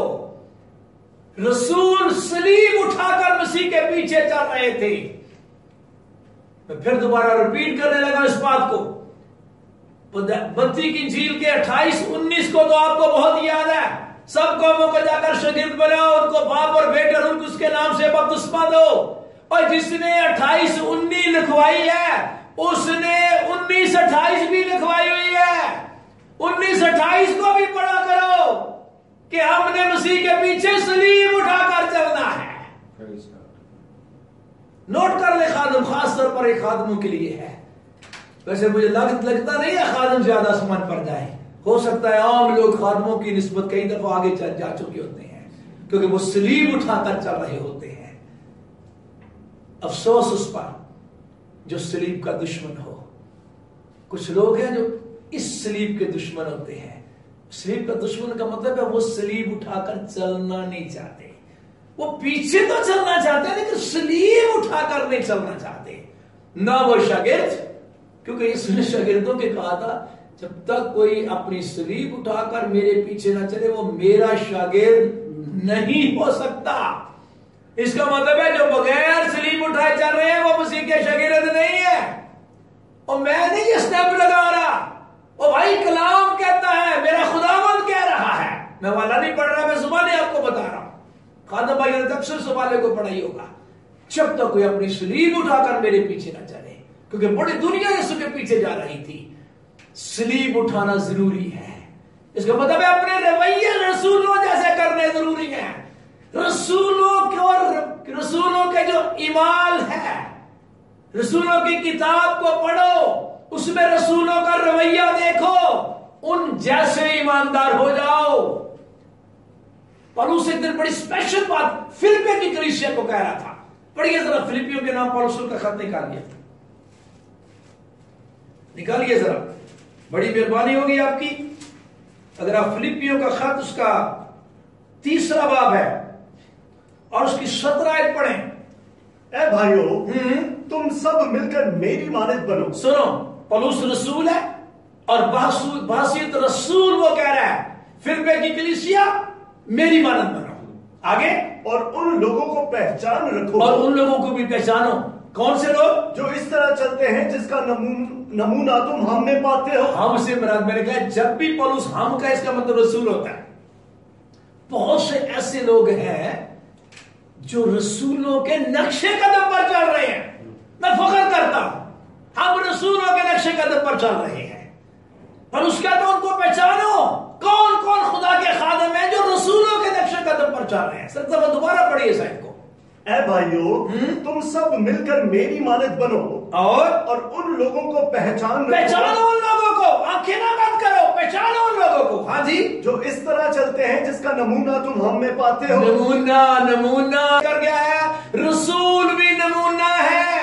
रसूल सलीब उठाकर मसीह के पीछे चल रहे थे। मैं फिर दोबारा रिपीट करने लगा इस बात को। मत्ती की इंजील के अट्ठाईस उन्नीस को तो आपको बहुत याद है। सब कौमों को जाकर शागिर्द बनाओ, उनको बाप और बेटे और उनको उसके नाम से बपतिस्मा दो। और जिसने अट्ठाईस उन्नीस लिखवाई है उसने उन्नीस अट्ठाईस भी लिखवाई हुई है। उन्नीस अट्ठाईस को भी पढ़ा करो कि हमने मसीह के पीछे सलीब उठाकर चलना है। नोट कर ले खादम, खास तौर पर एक खादमों के लिए है। वैसे मुझे लग, लगता नहीं है खादम ज्यादा समझ पड़ जाए। हो सकता है आम लोग खादमों की निस्बत कई दफा आगे चल जा चुके होते हैं, क्योंकि वो सलीब उठाकर चल रहे होते हैं। अफसोस उस पर जो सलीब का दुश्मन हो। कुछ लोग हैं जो इस सलीब के दुश्मन होते हैं। सलीब का दुश्मन का मतलब है वो सलीब उठाकर चलना नहीं चाहते। वो पीछे तो चलना चाहते हैं लेकिन सलीब उठाकर नहीं चलना चाहते। ना वो शागिर्द, क्योंकि इसने शागिर्दों के कहा था जब तक कोई अपनी सलीब उठाकर मेरे पीछे ना चले वो मेरा शागिर्द नहीं हो सकता। इसका मतलब है जो बगैर सलीब उठाए चल रहे हैं वो मसीह के शागिर्द नहीं है। और मैं नहीं ये स्टेप लगा रहा, ओ भाई कलाम कहता है, मेरा खुदावंद कह रहा है। मैं वाला नहीं पढ़ रहा, मैं जुबानी आपको बता रहा हूं। खादम भाई ने अक्सर सवाले को पढ़ा ही होगा। जब तक कोई अपनी सलीब उठाकर मेरे पीछे ना चले, क्योंकि बड़ी दुनिया यीशु के पीछे जा रही थी। सलीब उठाना जरूरी है। इसका मतलब है अपने रवैये रसूलों जैसे करने जरूरी है। रसूलों के और रसूलों के जो ईमाल है, रसूलों की किताब को पढ़ो, उसमें रसूलों का रवैया देखो, उन जैसे ईमानदार हो जाओ। पौलुस एक दिन बड़ी स्पेशल बात फिलिप्पी की कलीसिया को कह रहा था। पढ़िए जरा फिलिप्पियों के नाम पौलुस का खत निकालिए, निकालिए जरा, बड़ी मेहरबानी होगी आपकी अगर आप फिलिप्पियों का खत उसका तीसरा बाब है और उसकी सत्रह आयत पढ़ें। ए भाइयों, तुम सब मिलकर मेरी मानद बनो। सुनो, पौलुस रसूल है और बासियत रसूल वो कह रहा है फिलिप्पी की कलीसिया मेरी मानद बनो। आगे, और उन लोगों को पहचान रखो। और उन लोगों को भी पहचानो। कौन से लोग? जो इस तरह चलते हैं जिसका नमूना तुम हम में पाते हो। हम से मुराद, मैंने कहा जब भी पौलुस हम का इसका मतलब रसूल होता है। बहुत से ऐसे लोग हैं जो रसूलों के नक्शे कदम पर चल रहे हैं। मैं फख्र करता हूं हम रसूलों के नक्शे कदम पर चल रहे हैं। पर उसका तो उनको पहचानो, कौन कौन खुदा के खादम हैं जो रसूलों के नक्शे कदम पर चल रहे हैं। सर दफा दोबारा पढ़िए साइड को। ऐ भाइयों, तुम सब मिलकर मेरी मानद बनो और और उन लोगों को पहचान पहचानो उन लोगों को, आंखें ना बंद करो, पहचानो उन लोगों को। हाँ जी, जो इस तरह चलते हैं जिसका नमूना तुम हम में पाते हो। नमूना नमूना कर गया है। रसूल भी नमूना है,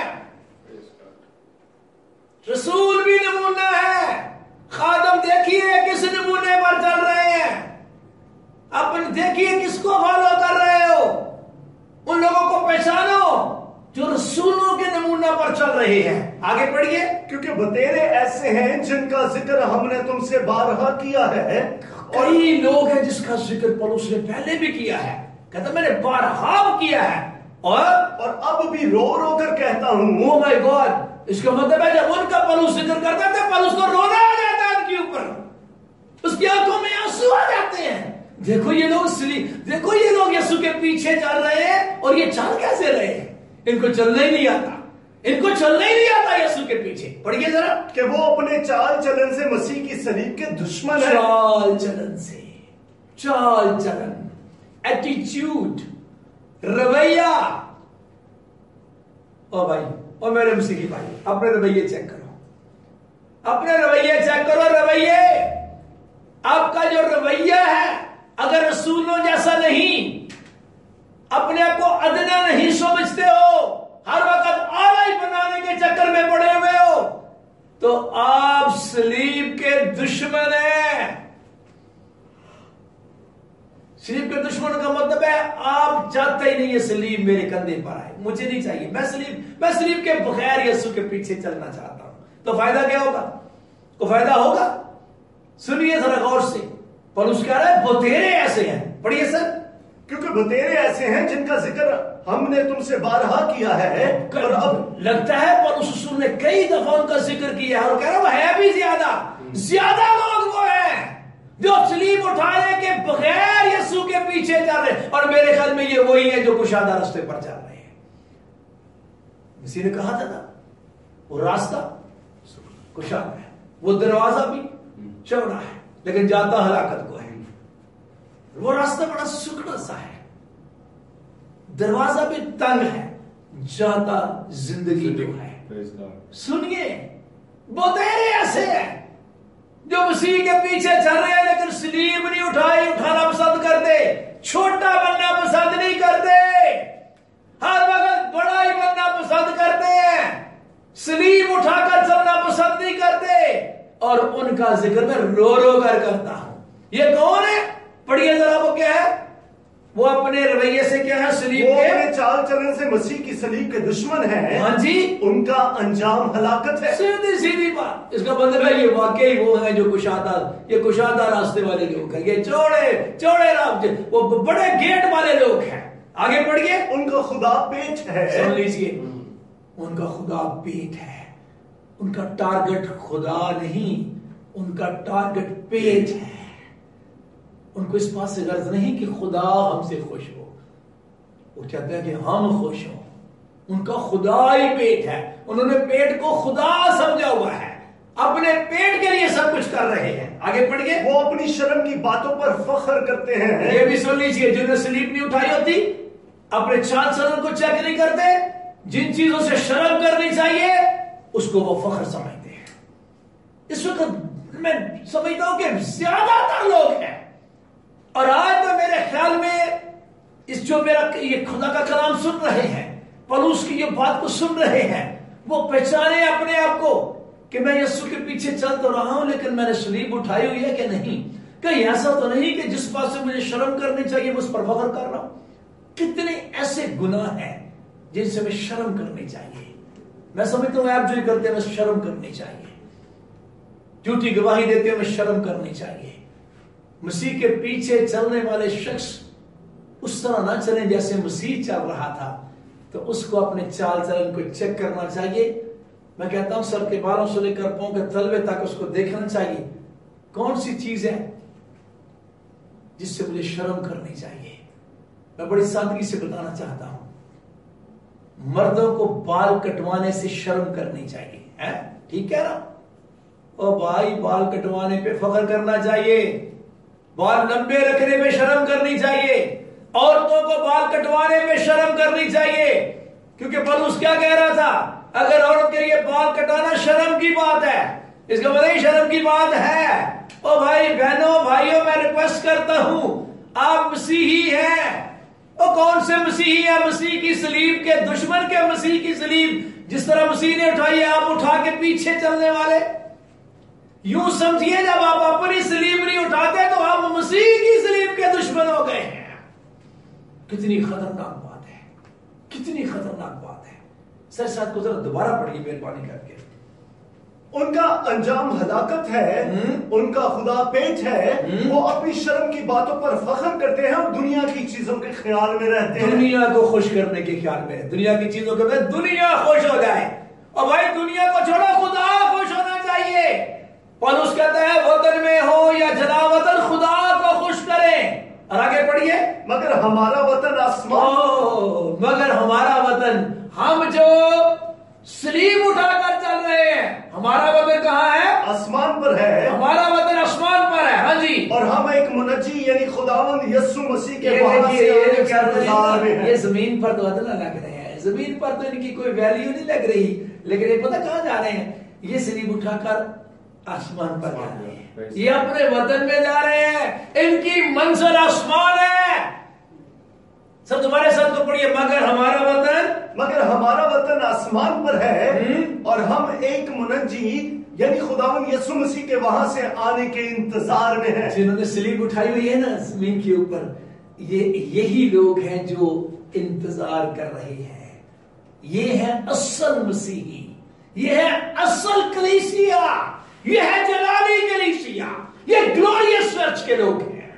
रसूल भी नमूना है। खादम देखिए किस नमूने पर चल रहे हैं, अपन देखिए किसको फॉलो कर रहे हो। उन लोगों को पहचानो जो रसूलों के नमूना पर चल रहे हैं। आगे पढ़िए। क्योंकि बतेरे ऐसे हैं जिनका जिक्र हमने तुमसे बारहा किया है। कई लोग हैं जिसका जिक्र पौलुस ने पहले भी किया है, कहता मैंने बारहा किया है और और अब भी रो रो कर कहता हूं। ओह माय गॉड, इसका मतलब है जब उनका पौलुस जिक्र करता था पौलुस को रोना आ जाता है उनके ऊपर, उसकी आंखों में आंसू आ जाते हैं। देखो ये लोग देखो ये लोग यीशु के पीछे चल रहे हैं और ये चल कैसे रहे हैं? इनको चलना ही नहीं आता, इनको चलना ही नहीं आता यीशु के पीछे। पढ़िए जरा कि वो अपने चाल चलन से मसीह की सलीब के दुश्मन है। चाल चलन से, चाल चलन, एटीट्यूड, रवैया। ओ भाई, ओ मेरे मसीही भाई, अपने रवैये चेक करो, अपने रवैये चेक करो। रवैये, आपका जो रवैया है अगर रसूलों जैसा नहीं, अपने आप को अदना नहीं समझते हो, हर वक्त आलाई बनाने के चक्कर में पड़े हुए हो, तो आप सलीब के दुश्मन हैं। सलीब के दुश्मन का मतलब है आप चाहते ही नहीं ये सलीब मेरे कंधे पर आए, मुझे नहीं चाहिए, मैं सलीब मैं सलीब के बगैर यीशु के पीछे चलना चाहता हूं। तो फायदा क्या होगा? को फायदा होगा? सुनिए जरा गौर से, पौलुस कह रहा है बतेरे ऐसे हैं। पढ़िए सर। क्योंकि बतेरे ऐसे हैं जिनका जिक्र हमने तुमसे बारहा किया है, और अब लगता है पौलुस रसूल ने कई दफा उनका जिक्र किया है और कह रहा है है भी ज्यादा ज्यादा लोग वो हैं जो सलीब उठाने के बगैर यीशु के पीछे चल रहे हैं, और मेरे ख्याल में ये वही है जो कुशादा रास्ते पर चल रहे हैं। किसी ने कहा था ना वो रास्ता कुशादा है, वो दरवाजा भी चौड़ा है लेकिन जाता हलाकत को है। वो रास्ता बड़ा सुखड़ा सा है, दरवाजा भी तंग है, जाता जिंदगी को है। सुनिए बतेरे ऐसे हैं जो मसीह के पीछे चल रहे हैं लेकिन सलीब नहीं उठाई उठाना पसंद करते, छोटा बनना पसंद नहीं करते, हर वक्त बड़ा ही बनना पसंद करते हैं, सलीब उठाकर चलना पसंद नहीं करते, और उनका जिक्र मैं रो रो कर करता हूं। ये कौन है? पढ़िए जरा, वो क्या है? वो अपने रवैये से क्या है? सलीब वो के अपने चाल चलन से मसीह की सलीब के दुश्मन है। हाँ जी, उनका अंजाम हलाकत है। सीधी सीधी बात। इसका मतलब है ये वाकई वो है जो कुशादा ये कुशादा रास्ते वाले लोग हैं, ये चौड़े चौड़े रास्ते, वो बड़े गेट वाले लोग हैं। आगे पढ़िए। उनका खुदा पेट है। सुन लीजिए, उनका खुदा पेट है, उनका टारगेट खुदा नहीं, उनका टारगेट पेट है। उनको इस बात से गर्ज नहीं कि खुदा हमसे खुश हो, वो चाहते हैं कि हम खुश हो। उनका खुदा ही पेट है, उन्होंने पेट को खुदा समझा हुआ है, अपने पेट के लिए सब कुछ कर रहे हैं। आगे पढ़िए। वो अपनी शर्म की बातों पर फख्र करते हैं। ये भी सुन लीजिए, जिन्होंने स्लीप नहीं उठाई होती अपने चाल चलन को चेक नहीं करते, जिन चीजों से शर्म करनी चाहिए उसको वो फख्र समझते हैं। इस वक्त मैं समझता हूं कि ज्यादातर लोग हैं, और आज तो मेरे ख्याल में इस जो मेरा ये खुदा का कलाम सुन रहे हैं, पौलुस की ये बात को सुन रहे हैं, वो पहचाने अपने आप को कि मैं यीशु के पीछे चल तो रहा हूं लेकिन मैंने सलीब उठाई हुई है कि नहीं। कहीं ऐसा तो नहीं कि जिस बात से मुझे शर्म करनी चाहिए मैं उस पर फख्र कर रहा हूं। कितने ऐसे गुनाह हैं जिनसे मैं शर्म करनी चाहिए। मैं समझता हूं आप जो करते हैं मैं शर्म करनी चाहिए, झूठी गवाही देते हुए मैं शर्म करनी चाहिए। मसीह के पीछे चलने वाले शख्स उस तरह ना चले जैसे मसीह चल रहा था, तो उसको अपने चाल चलन को चेक करना चाहिए। मैं कहता हूं सर के बालों से लेकर पांव के तलवे तक उसको देखना चाहिए, कौन सी चीज है जिससे मुझे शर्म करनी चाहिए। मैं बड़ी सादगी से बताना चाहता हूं, मर्दों को बाल कटवाने से शर्म करनी चाहिए, है ठीक है ना? ओ भाई, बाल कटवाने पे फख्र करना चाहिए, बाल लंबे रखने पे शर्म करनी चाहिए, औरतों को बाल कटवाने पे शर्म करनी चाहिए। क्योंकि पौलुस क्या कह रहा था? अगर औरत के लिए बाल कटाना शर्म की बात है, इसका मतलब ही शर्म की बात है। ओ भाई बहनों भाइयों, मैं रिक्वेस्ट करता हूं, आप मसीही हैं। ओ कौन से मसीही है? मसीह की सलीब के दुश्मन के मसीह की सलीब जिस तरह मसीह ने उठाई है, आप उठा के पीछे चलने वाले। यूं समझिए, जब आप अपनी सलीब नहीं उठाते तो आप मसीह की सलीब के दुश्मन हो गए हैं। कितनी खतरनाक बात है, कितनी खतरनाक बात है। सर साथ को जरा दोबारा पढ़िए मेहरबानी करके। उनका अंजाम हलाकत है, उनका खुदा पेट है, वो अपनी शर्म की बातों पर फख्र करते हैं और दुनिया की चीजों के ख्याल में रहते हैं। दुनिया को खुश करने के ख्याल में, दुनिया की चीजों के में दुनिया खुश हो जाए। और भाई दुनिया को छोड़ो, खुदा खुश होना चाहिए। पौलुस कहता है वतन में हो या जला वतन, खुदा को खुश करें। और आगे पढ़िए। मगर हमारा वतन आसमान, मगर हमारा वतन, हम जो सलीब उठाकर चल रहे हैं, हमारा वतन कहाँ है? आसमान पर है। हमारा वतन आसमान पर है। हाँ जी। और हम एक मुनज्जी यानी खुदावंद यीशु मसीह के ये वहां से ये आने के इंतजार में हैं। ये जमीन पर तो अदला लग रहे हैं, जमीन पर तो इनकी कोई वैल्यू नहीं लग रही, लेकिन ये पता कहाँ जा रहे हैं? ये सलीब उठाकर आसमान पर जा रहे हैं, ये अपने वतन में जा रहे हैं, इनकी मंजिल आसमान है। सब तुम्हारे साथ को पढ़िए। मगर हमारा वतन, मगर हमारा वतन आसमान पर है, और हम एक मुनज्जी यानी खुदावंद यीशु मसीह के वहां से आने के इंतजार में हैं। जिन्होंने सलीब उठाई हुई है ना जमीन के ऊपर, یہ یہی لوگ ہیں جو انتظار کر رہے ہیں. یہ ہے اصل مسیحی, یہ ہے اصل کلیسیا, یہ ہے جلالی کلیسیا, یہ گلوریس چرچ کے لوگ ہیں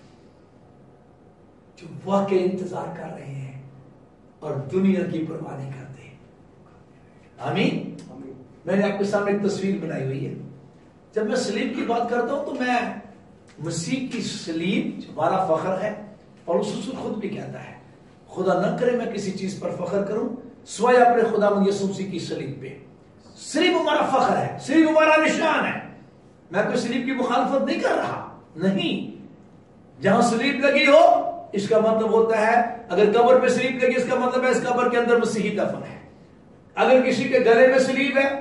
جو واقعی انتظار کر رہے ہیں اور دنیا کی پرواہ نہیں کرتے. آمین. میں نے آپ کے سامنے ایک تصویر بنائی ہوئی ہے. جب میں صلیب کی بات کرتا ہوں تو میں مسیح کی صلیب ہمارا فخر ہے, اور اس خود بھی کہتا ہے خدا نہ کرے میں کسی چیز پر فخر کروں سوائے اپنے خدا مند یسوع مسیح کی صلیب پہ. صلیب ہمارا فخر ہے, صلیب ہمارا نشان ہے. میں کوئی صلیب کی مخالفت نہیں کر رہا, نہیں. جہاں صلیب لگی ہو اس کا مطلب ہوتا ہے, اگر قبر پہ صلیب لگی اس کا مطلب ہے اس قبر کے اندر مسیحی دفن ہے. اگر کسی کے گلے میں صلیب ہے,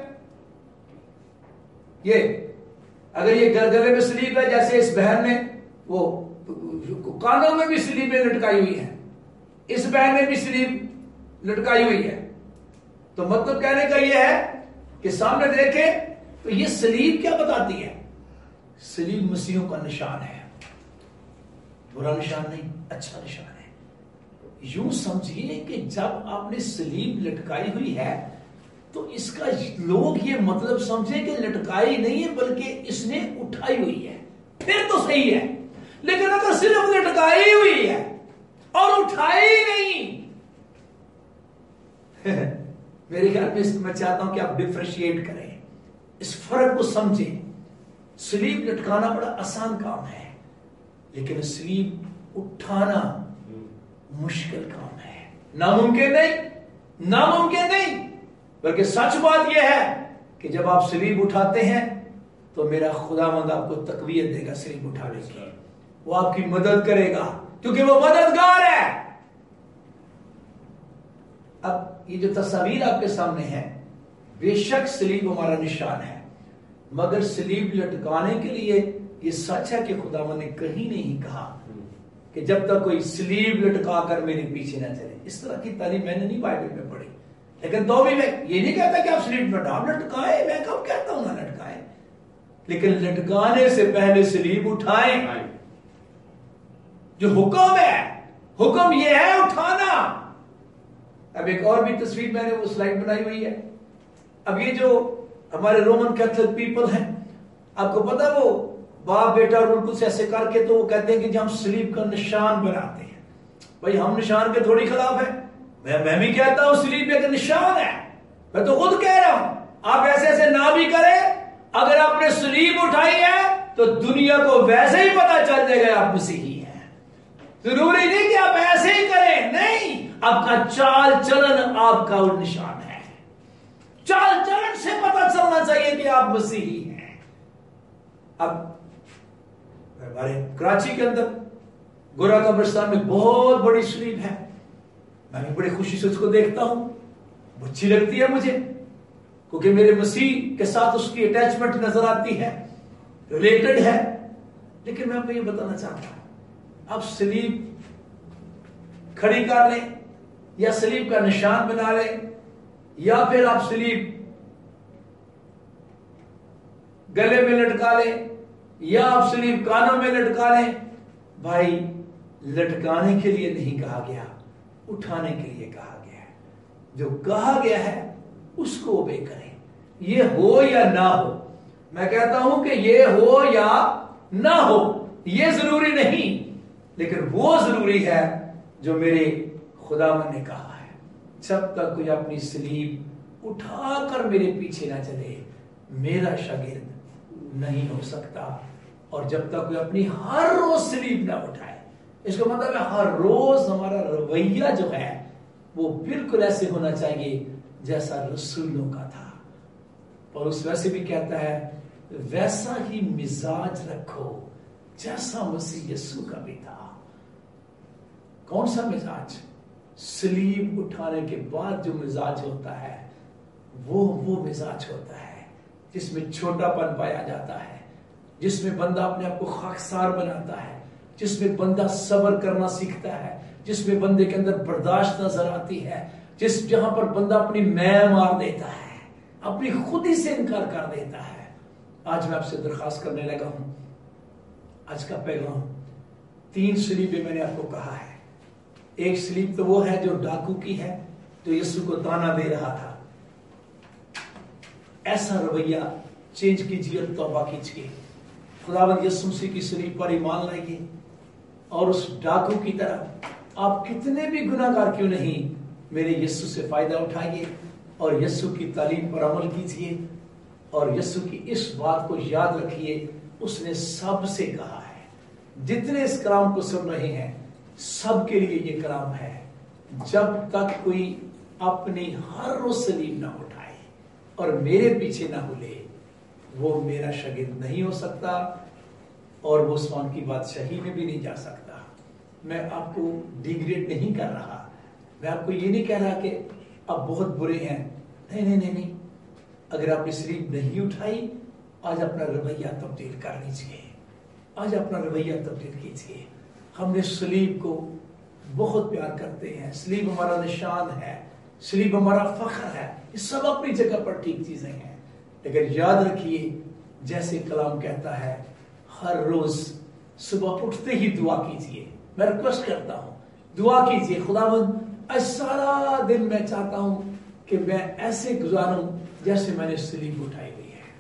یہ اگر یہ گلے میں صلیب ہے, جیسے اس بہن نے وہ کانوں میں بھی صلیبیں لٹکائی ہوئی ہیں, اس بہن نے بھی صلیب لٹکائی ہوئی ہے, تو مطلب کہنے کا یہ ہے کہ سامنے دیکھیں تو یہ صلیب کیا بتاتی ہے؟ صلیب مسیحوں کا نشان ہے, برا نشان نہیں, اچھا نشان ہے. یوں سمجھیے کہ جب آپ نے صلیب لٹکائی ہوئی ہے تو اس کا لوگ یہ مطلب سمجھے کہ لٹکائی نہیں ہے بلکہ اس نے اٹھائی ہوئی ہے, پھر تو صحیح ہے. لیکن اگر صرف لٹکائی ہوئی ہے اور اٹھائی نہیں, میرے خیال میں میں چاہتا ہوں کہ آپ ڈفرینشیٹ کریں, اس فرق کو سمجھیں. صلیب لٹکانا بڑا آسان کام ہے, لیکن صلیب اٹھانا مشکل کام ہے. ناممکن نہیں, ناممکن نہیں, بلکہ سچ بات یہ ہے کہ جب آپ صلیب اٹھاتے ہیں تو میرا خداوند آپ کو تقویت دے گا صلیب اٹھانے کی, وہ آپ کی مدد کرے گا کیونکہ وہ مددگار ہے. اب یہ جو تصاویر آپ کے سامنے ہے, بے شک صلیب ہمارا نشان ہے, مگر صلیب لٹکانے کے لیے یہ سچ ہے کہ خداوند نے کہیں نہیں کہا کہ جب تک کوئی صلیب لٹکا کر میرے پیچھے نہ چلے. اس طرح کی تعلیم میں نے نہیں بائبل میں پڑھی, لیکن تو بھی میں یہ نہیں کہتا کہ آپ صلیب لٹکائیں, لٹکائے, میں کب کہتا ہوں نہ لٹکائے, لیکن لٹکانے سے پہلے صلیب اٹھائیں. جو حکم ہے, حکم یہ ہے اٹھانا. اب ایک اور بھی تصویر میں نے وہ سلائیڈ بنائی ہوئی ہے. اب یہ جو ہمارے رومن کیتھولک پیپل ہیں, آپ کو پتا وہ باپ بیٹا اور بالکل سے ایسے کر کے تو وہ کہتے ہیں کہ ہم صلیب کا نشان بناتے ہیں. بھائی ہم نشان کے تھوڑی خلاف ہیں, میں میں بھی کہتا ہوں صلیب ایک نشان ہے, میں تو خود کہہ رہا ہوں. آپ ایسے ایسے نہ بھی کریں, اگر آپ نے صلیب اٹھائی ہے تو دنیا کو ویسے ہی پتا چل جائے گا آپ مسیحی ہیں. ضروری نہیں کہ آپ ایسے ہی کریں, نہیں, آپ کا چال چلن آپ کا نشان ہے. چال چلن سے پتا چلنا چاہیے کہ آپ مسیحی ہیں. اب ہمارے کراچی کے اندر گورا قبرستان میں بہت بڑی صلیب ہے, میں بھی بڑی خوشی سے اس کو دیکھتا ہوں, اچھی لگتی ہے مجھے, کیونکہ میرے مسیح کے ساتھ اس کی اٹیچمنٹ نظر آتی ہے, ریلیٹڈ ہے. لیکن میں آپ کو یہ بتانا چاہتا ہوں, آپ صلیب کھڑی کر لیں یا صلیب کا نشان بنا لیں, یا پھر آپ صلیب گلے میں لٹکا لیں, یا آپ صلیب کانوں میں لٹکا لیں, بھائی لٹکانے کے لیے نہیں کہا گیا, اٹھانے کے لیے کہا گیا ہے. جو کہا گیا ہے اس کو اوبے کریں, یہ ہو یا نہ ہو. میں کہتا ہوں کہ یہ ہو یا نہ ہو یہ ضروری نہیں, لیکن وہ ضروری ہے جو میرے خداوند نے کہا ہے. جب تک کوئی اپنی صلیب اٹھا کر میرے پیچھے نہ چلے میرا شاگرد نہیں ہو سکتا. اور جب تک کوئی اپنی ہر روز صلیب نہ اٹھائے, اس کا مطلب ہے ہر روز ہمارا رویہ جو ہے وہ بالکل ایسے ہونا چاہیے جیسا رسولوں کا تھا. اور اس ویسے بھی کہتا ہے ویسا ہی مزاج رکھو جیسا مسیح یسوع کا بھی تھا. کون سا مزاج؟ صلیب اٹھانے کے بعد جو مزاج ہوتا ہے وہ وہ مزاج ہوتا ہے جس میں چھوٹا پن پایا جاتا ہے, جس میں بندہ اپنے آپ کو خاکسار بناتا ہے, جس میں بندہ صبر کرنا سیکھتا ہے, جس میں بندے کے اندر برداشت نظر آتی ہے, جس جہاں پر بندہ اپنی میں مار دیتا ہے, اپنی خودی سے انکار کر دیتا ہے. آج میں آپ سے درخواست کرنے لگا ہوں, آج کا پیغام تین سلیبیں میں نے آپ کو کہا ہے. ایک سلیب تو وہ ہے جو ڈاکو کی ہے، جو یسوع کو تانا دے رہا تھا. ایسا رویہ چینج کیجیے اور توبہ کیجیے. خداوند یسوع مسیح کی سلیب پر ایمان لائیے اور اس ڈاکو کی طرح آپ کتنے بھی گناہ گار کیوں نہیں، میرے یسوع سے فائدہ اٹھائیے اور یسوع کی تعلیم پر عمل کیجیے. اور یسوع کی اس بات کو یاد رکھیے، اس نے سب سے کہا ہے، جتنے اس کلام کو سن رہے ہیں سب کے لیے یہ کلام ہے، جب تک کوئی اپنی ہر روز سلیب نہ اٹھائے اور میرے پیچھے نہ بولے، وہ میرا شاگرد نہیں ہو سکتا اور وہ آسمان کی بادشاہی میں بھی نہیں جا سکتا. میں آپ کو ڈیگریڈ نہیں کر رہا، میں آپ کو یہ نہیں کہہ رہا کہ آپ بہت برے ہیں. نہیں نہیں نہیں نہیں اگر آپ نے سلیب نہیں اٹھائی، آج اپنا رویہ تبدیل کر لیجیے، آج اپنا رویہ تبدیل کیجیے. ہم نے سلیب کو بہت پیار کرتے ہیں، سلیب ہمارا نشان ہے، سلیب ہمارا فخر ہے، یہ سب اپنی جگہ پر ٹھیک چیزیں ہیں. لیکن یاد رکھیے، جیسے کلام کہتا ہے، ہر روز صبح اٹھتے ہی دعا کیجیے. میں ریکویسٹ کرتا ہوں دعا کیجیے، خداوند آج سارا دن میں چاہتا ہوں کہ میں ایسے گزاروں جیسے میں نے سلیب اٹھائی ہوئی ہے.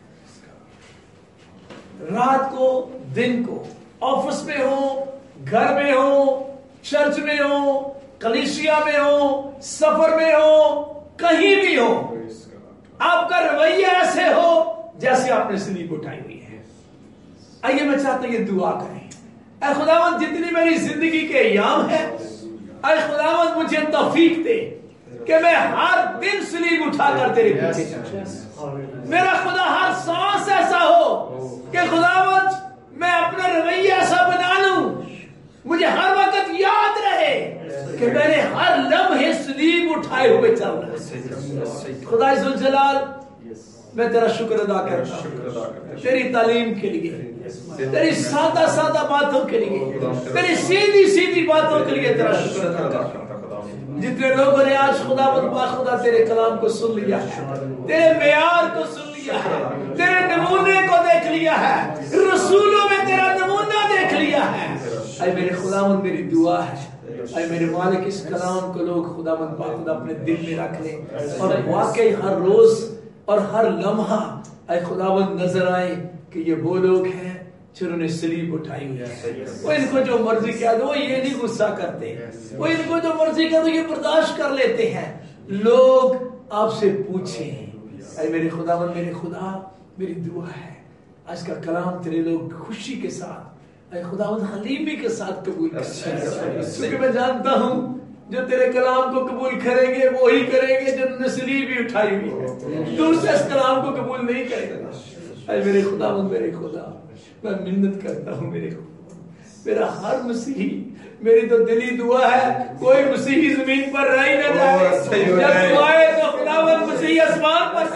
رات کو دن کو، آفس میں ہو، گھر میں ہو، چرچ میں ہو، کلیسیا میں ہو، سفر میں ہو، کہیں بھی ہو، آپ کا رویہ ایسے ہو جیسے آپ نے سلیب اٹھائی ہوئی ہے. آئیے میں چاہتا ہوں یہ دعا کریں. اے خداوند جتنی میری زندگی کے ایام ہے، اے خداوند مجھے توفیق دے کہ میں ہر دن سلیب اٹھا کر تیرے پیچھے چلوں. میرا خدا ہر سانس ایسا ہو کہ خداوند میں اپنا رویہ ایسا بنا لوں، مجھے ہر وقت یاد رہے کہ میں نے ہر لمحے سلیب اٹھائے ہوئے چل رہا. خدا ذوالجلال میں تیرا شکر ادا کرتا ہوں تیری تعلیم کے لیے، تیری سادہ سادہ باتوں کے لیے، تیری سیدھی سیدھی باتوں کے لیے تیرا شکر ادا کرتا ہوں. جتنے لوگوں نے آج خدا با خدا تیرے کلام کو سن لیا ہے، تیرے معیار کو سن لیا ہے، تیرے نمونے کو دیکھ لیا ہے، رسولوں میں تیرا نمونہ دیکھ لیا ہے، اے میرے خداوند میری دعا ہے، اے میرے مالک اس کلام کو لوگ خداوند پاک خدا اپنے دل میں رکھ لیں اور واقعی ہر روز اور ہر لمحہ اے خداوند نظر آئے کہ یہ وہ لوگ ہیں جنہوں نے سلیب اٹھائی ہوئی ہے. وہ ان کو جو مرضی کہہ دو یہ نہیں غصہ کرتے، وہ ان کو جو مرضی کہہ دو یہ برداشت کر لیتے ہیں. لوگ آپ سے پوچھیں اے میرے خداوند میرے خدا میری دعا ہے آج کا کلام تیرے لوگ خوشی کے ساتھ اے خداوند حلیمی کے ساتھ قبول کریں، کیونکہ میں جانتا ہوں جو تیرے کلام کو قبول کریں گے وہی کریں گے جنہوں نے سلیب بھی اٹھائی ہوئی ہے. دوسرے اس کلام کو قبول نہیں کرے گا. اے میرے خداوند میرے خدا میں منت کرتا ہوں میرے خدا، میرا ہر مسیحی، میری تو دلی دعا ہے کوئی مسیحی زمین پر رہ ہی نہ جائے، جب تو آئے تو خداوند مسیحی آسمان پر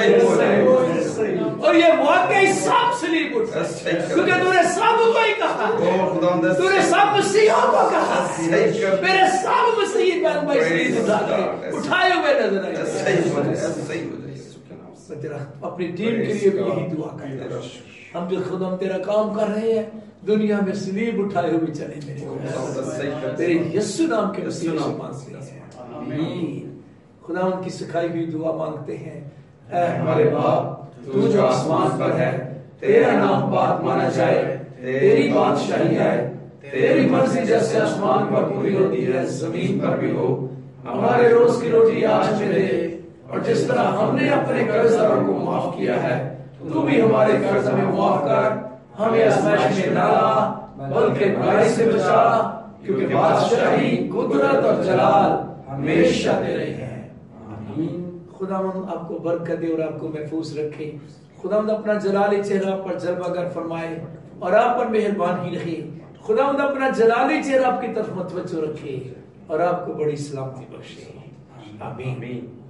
سے، اور یہ واقعی سب سلیب اٹھائے کیونکہ تو نے سب کو ہی کہا، تو نے سب مسیحوں کو کہا، میرے سب مسیحی بہن بھائی سلیب اٹھا کے اٹھائے ہوئے نظر آئے. میں تیرا اپنی ٹیم کے لیے بھی یہی دعا کرتا ہوں، ہم جو خود ہم تیرا کام کر رہے ہیں دنیا میں سلیب اٹھائے ہوئے چلے میرے تیرے یسوع نام کے وسیلے سے مانگتے ہیں آمین. خدا ان کی سکھائی ہوئی دعا مانگتے ہیں. اے ہمارے باپ تو جو آسمان پر ہے، تیرا نام پاک مانا جائے، تیری بادشاہی ہے، تیری مرضی جیسے آسمان پر پوری ہوتی ہے زمین پر بھی ہو. ہمارے روز کی روٹی آج ہمیں دے، اور جس طرح ہم نے اپنے قرض داروں کو معاف کیا ہے تو بھی ہمارے قرض ہمیں معاف کر، ہمیں آزمائش میں نہ لا بلکہ برائی سے بچا، کیونکہ بادشاہی، قدرت اور جلال ہمیشہ تیرے ہیں آمین. خداوند آپ کو برکت دے اور آپ کو محفوظ رکھے. خداوند اپنا جلالی چہرہ پر جلوہ گر فرمائے اور آپ پر مہربانی رکھے. خداوند اپنا جلالی چہرہ آپ کی طرف متوجہ رکھے اور آپ کو بڑی سلامتی بخشے آمین.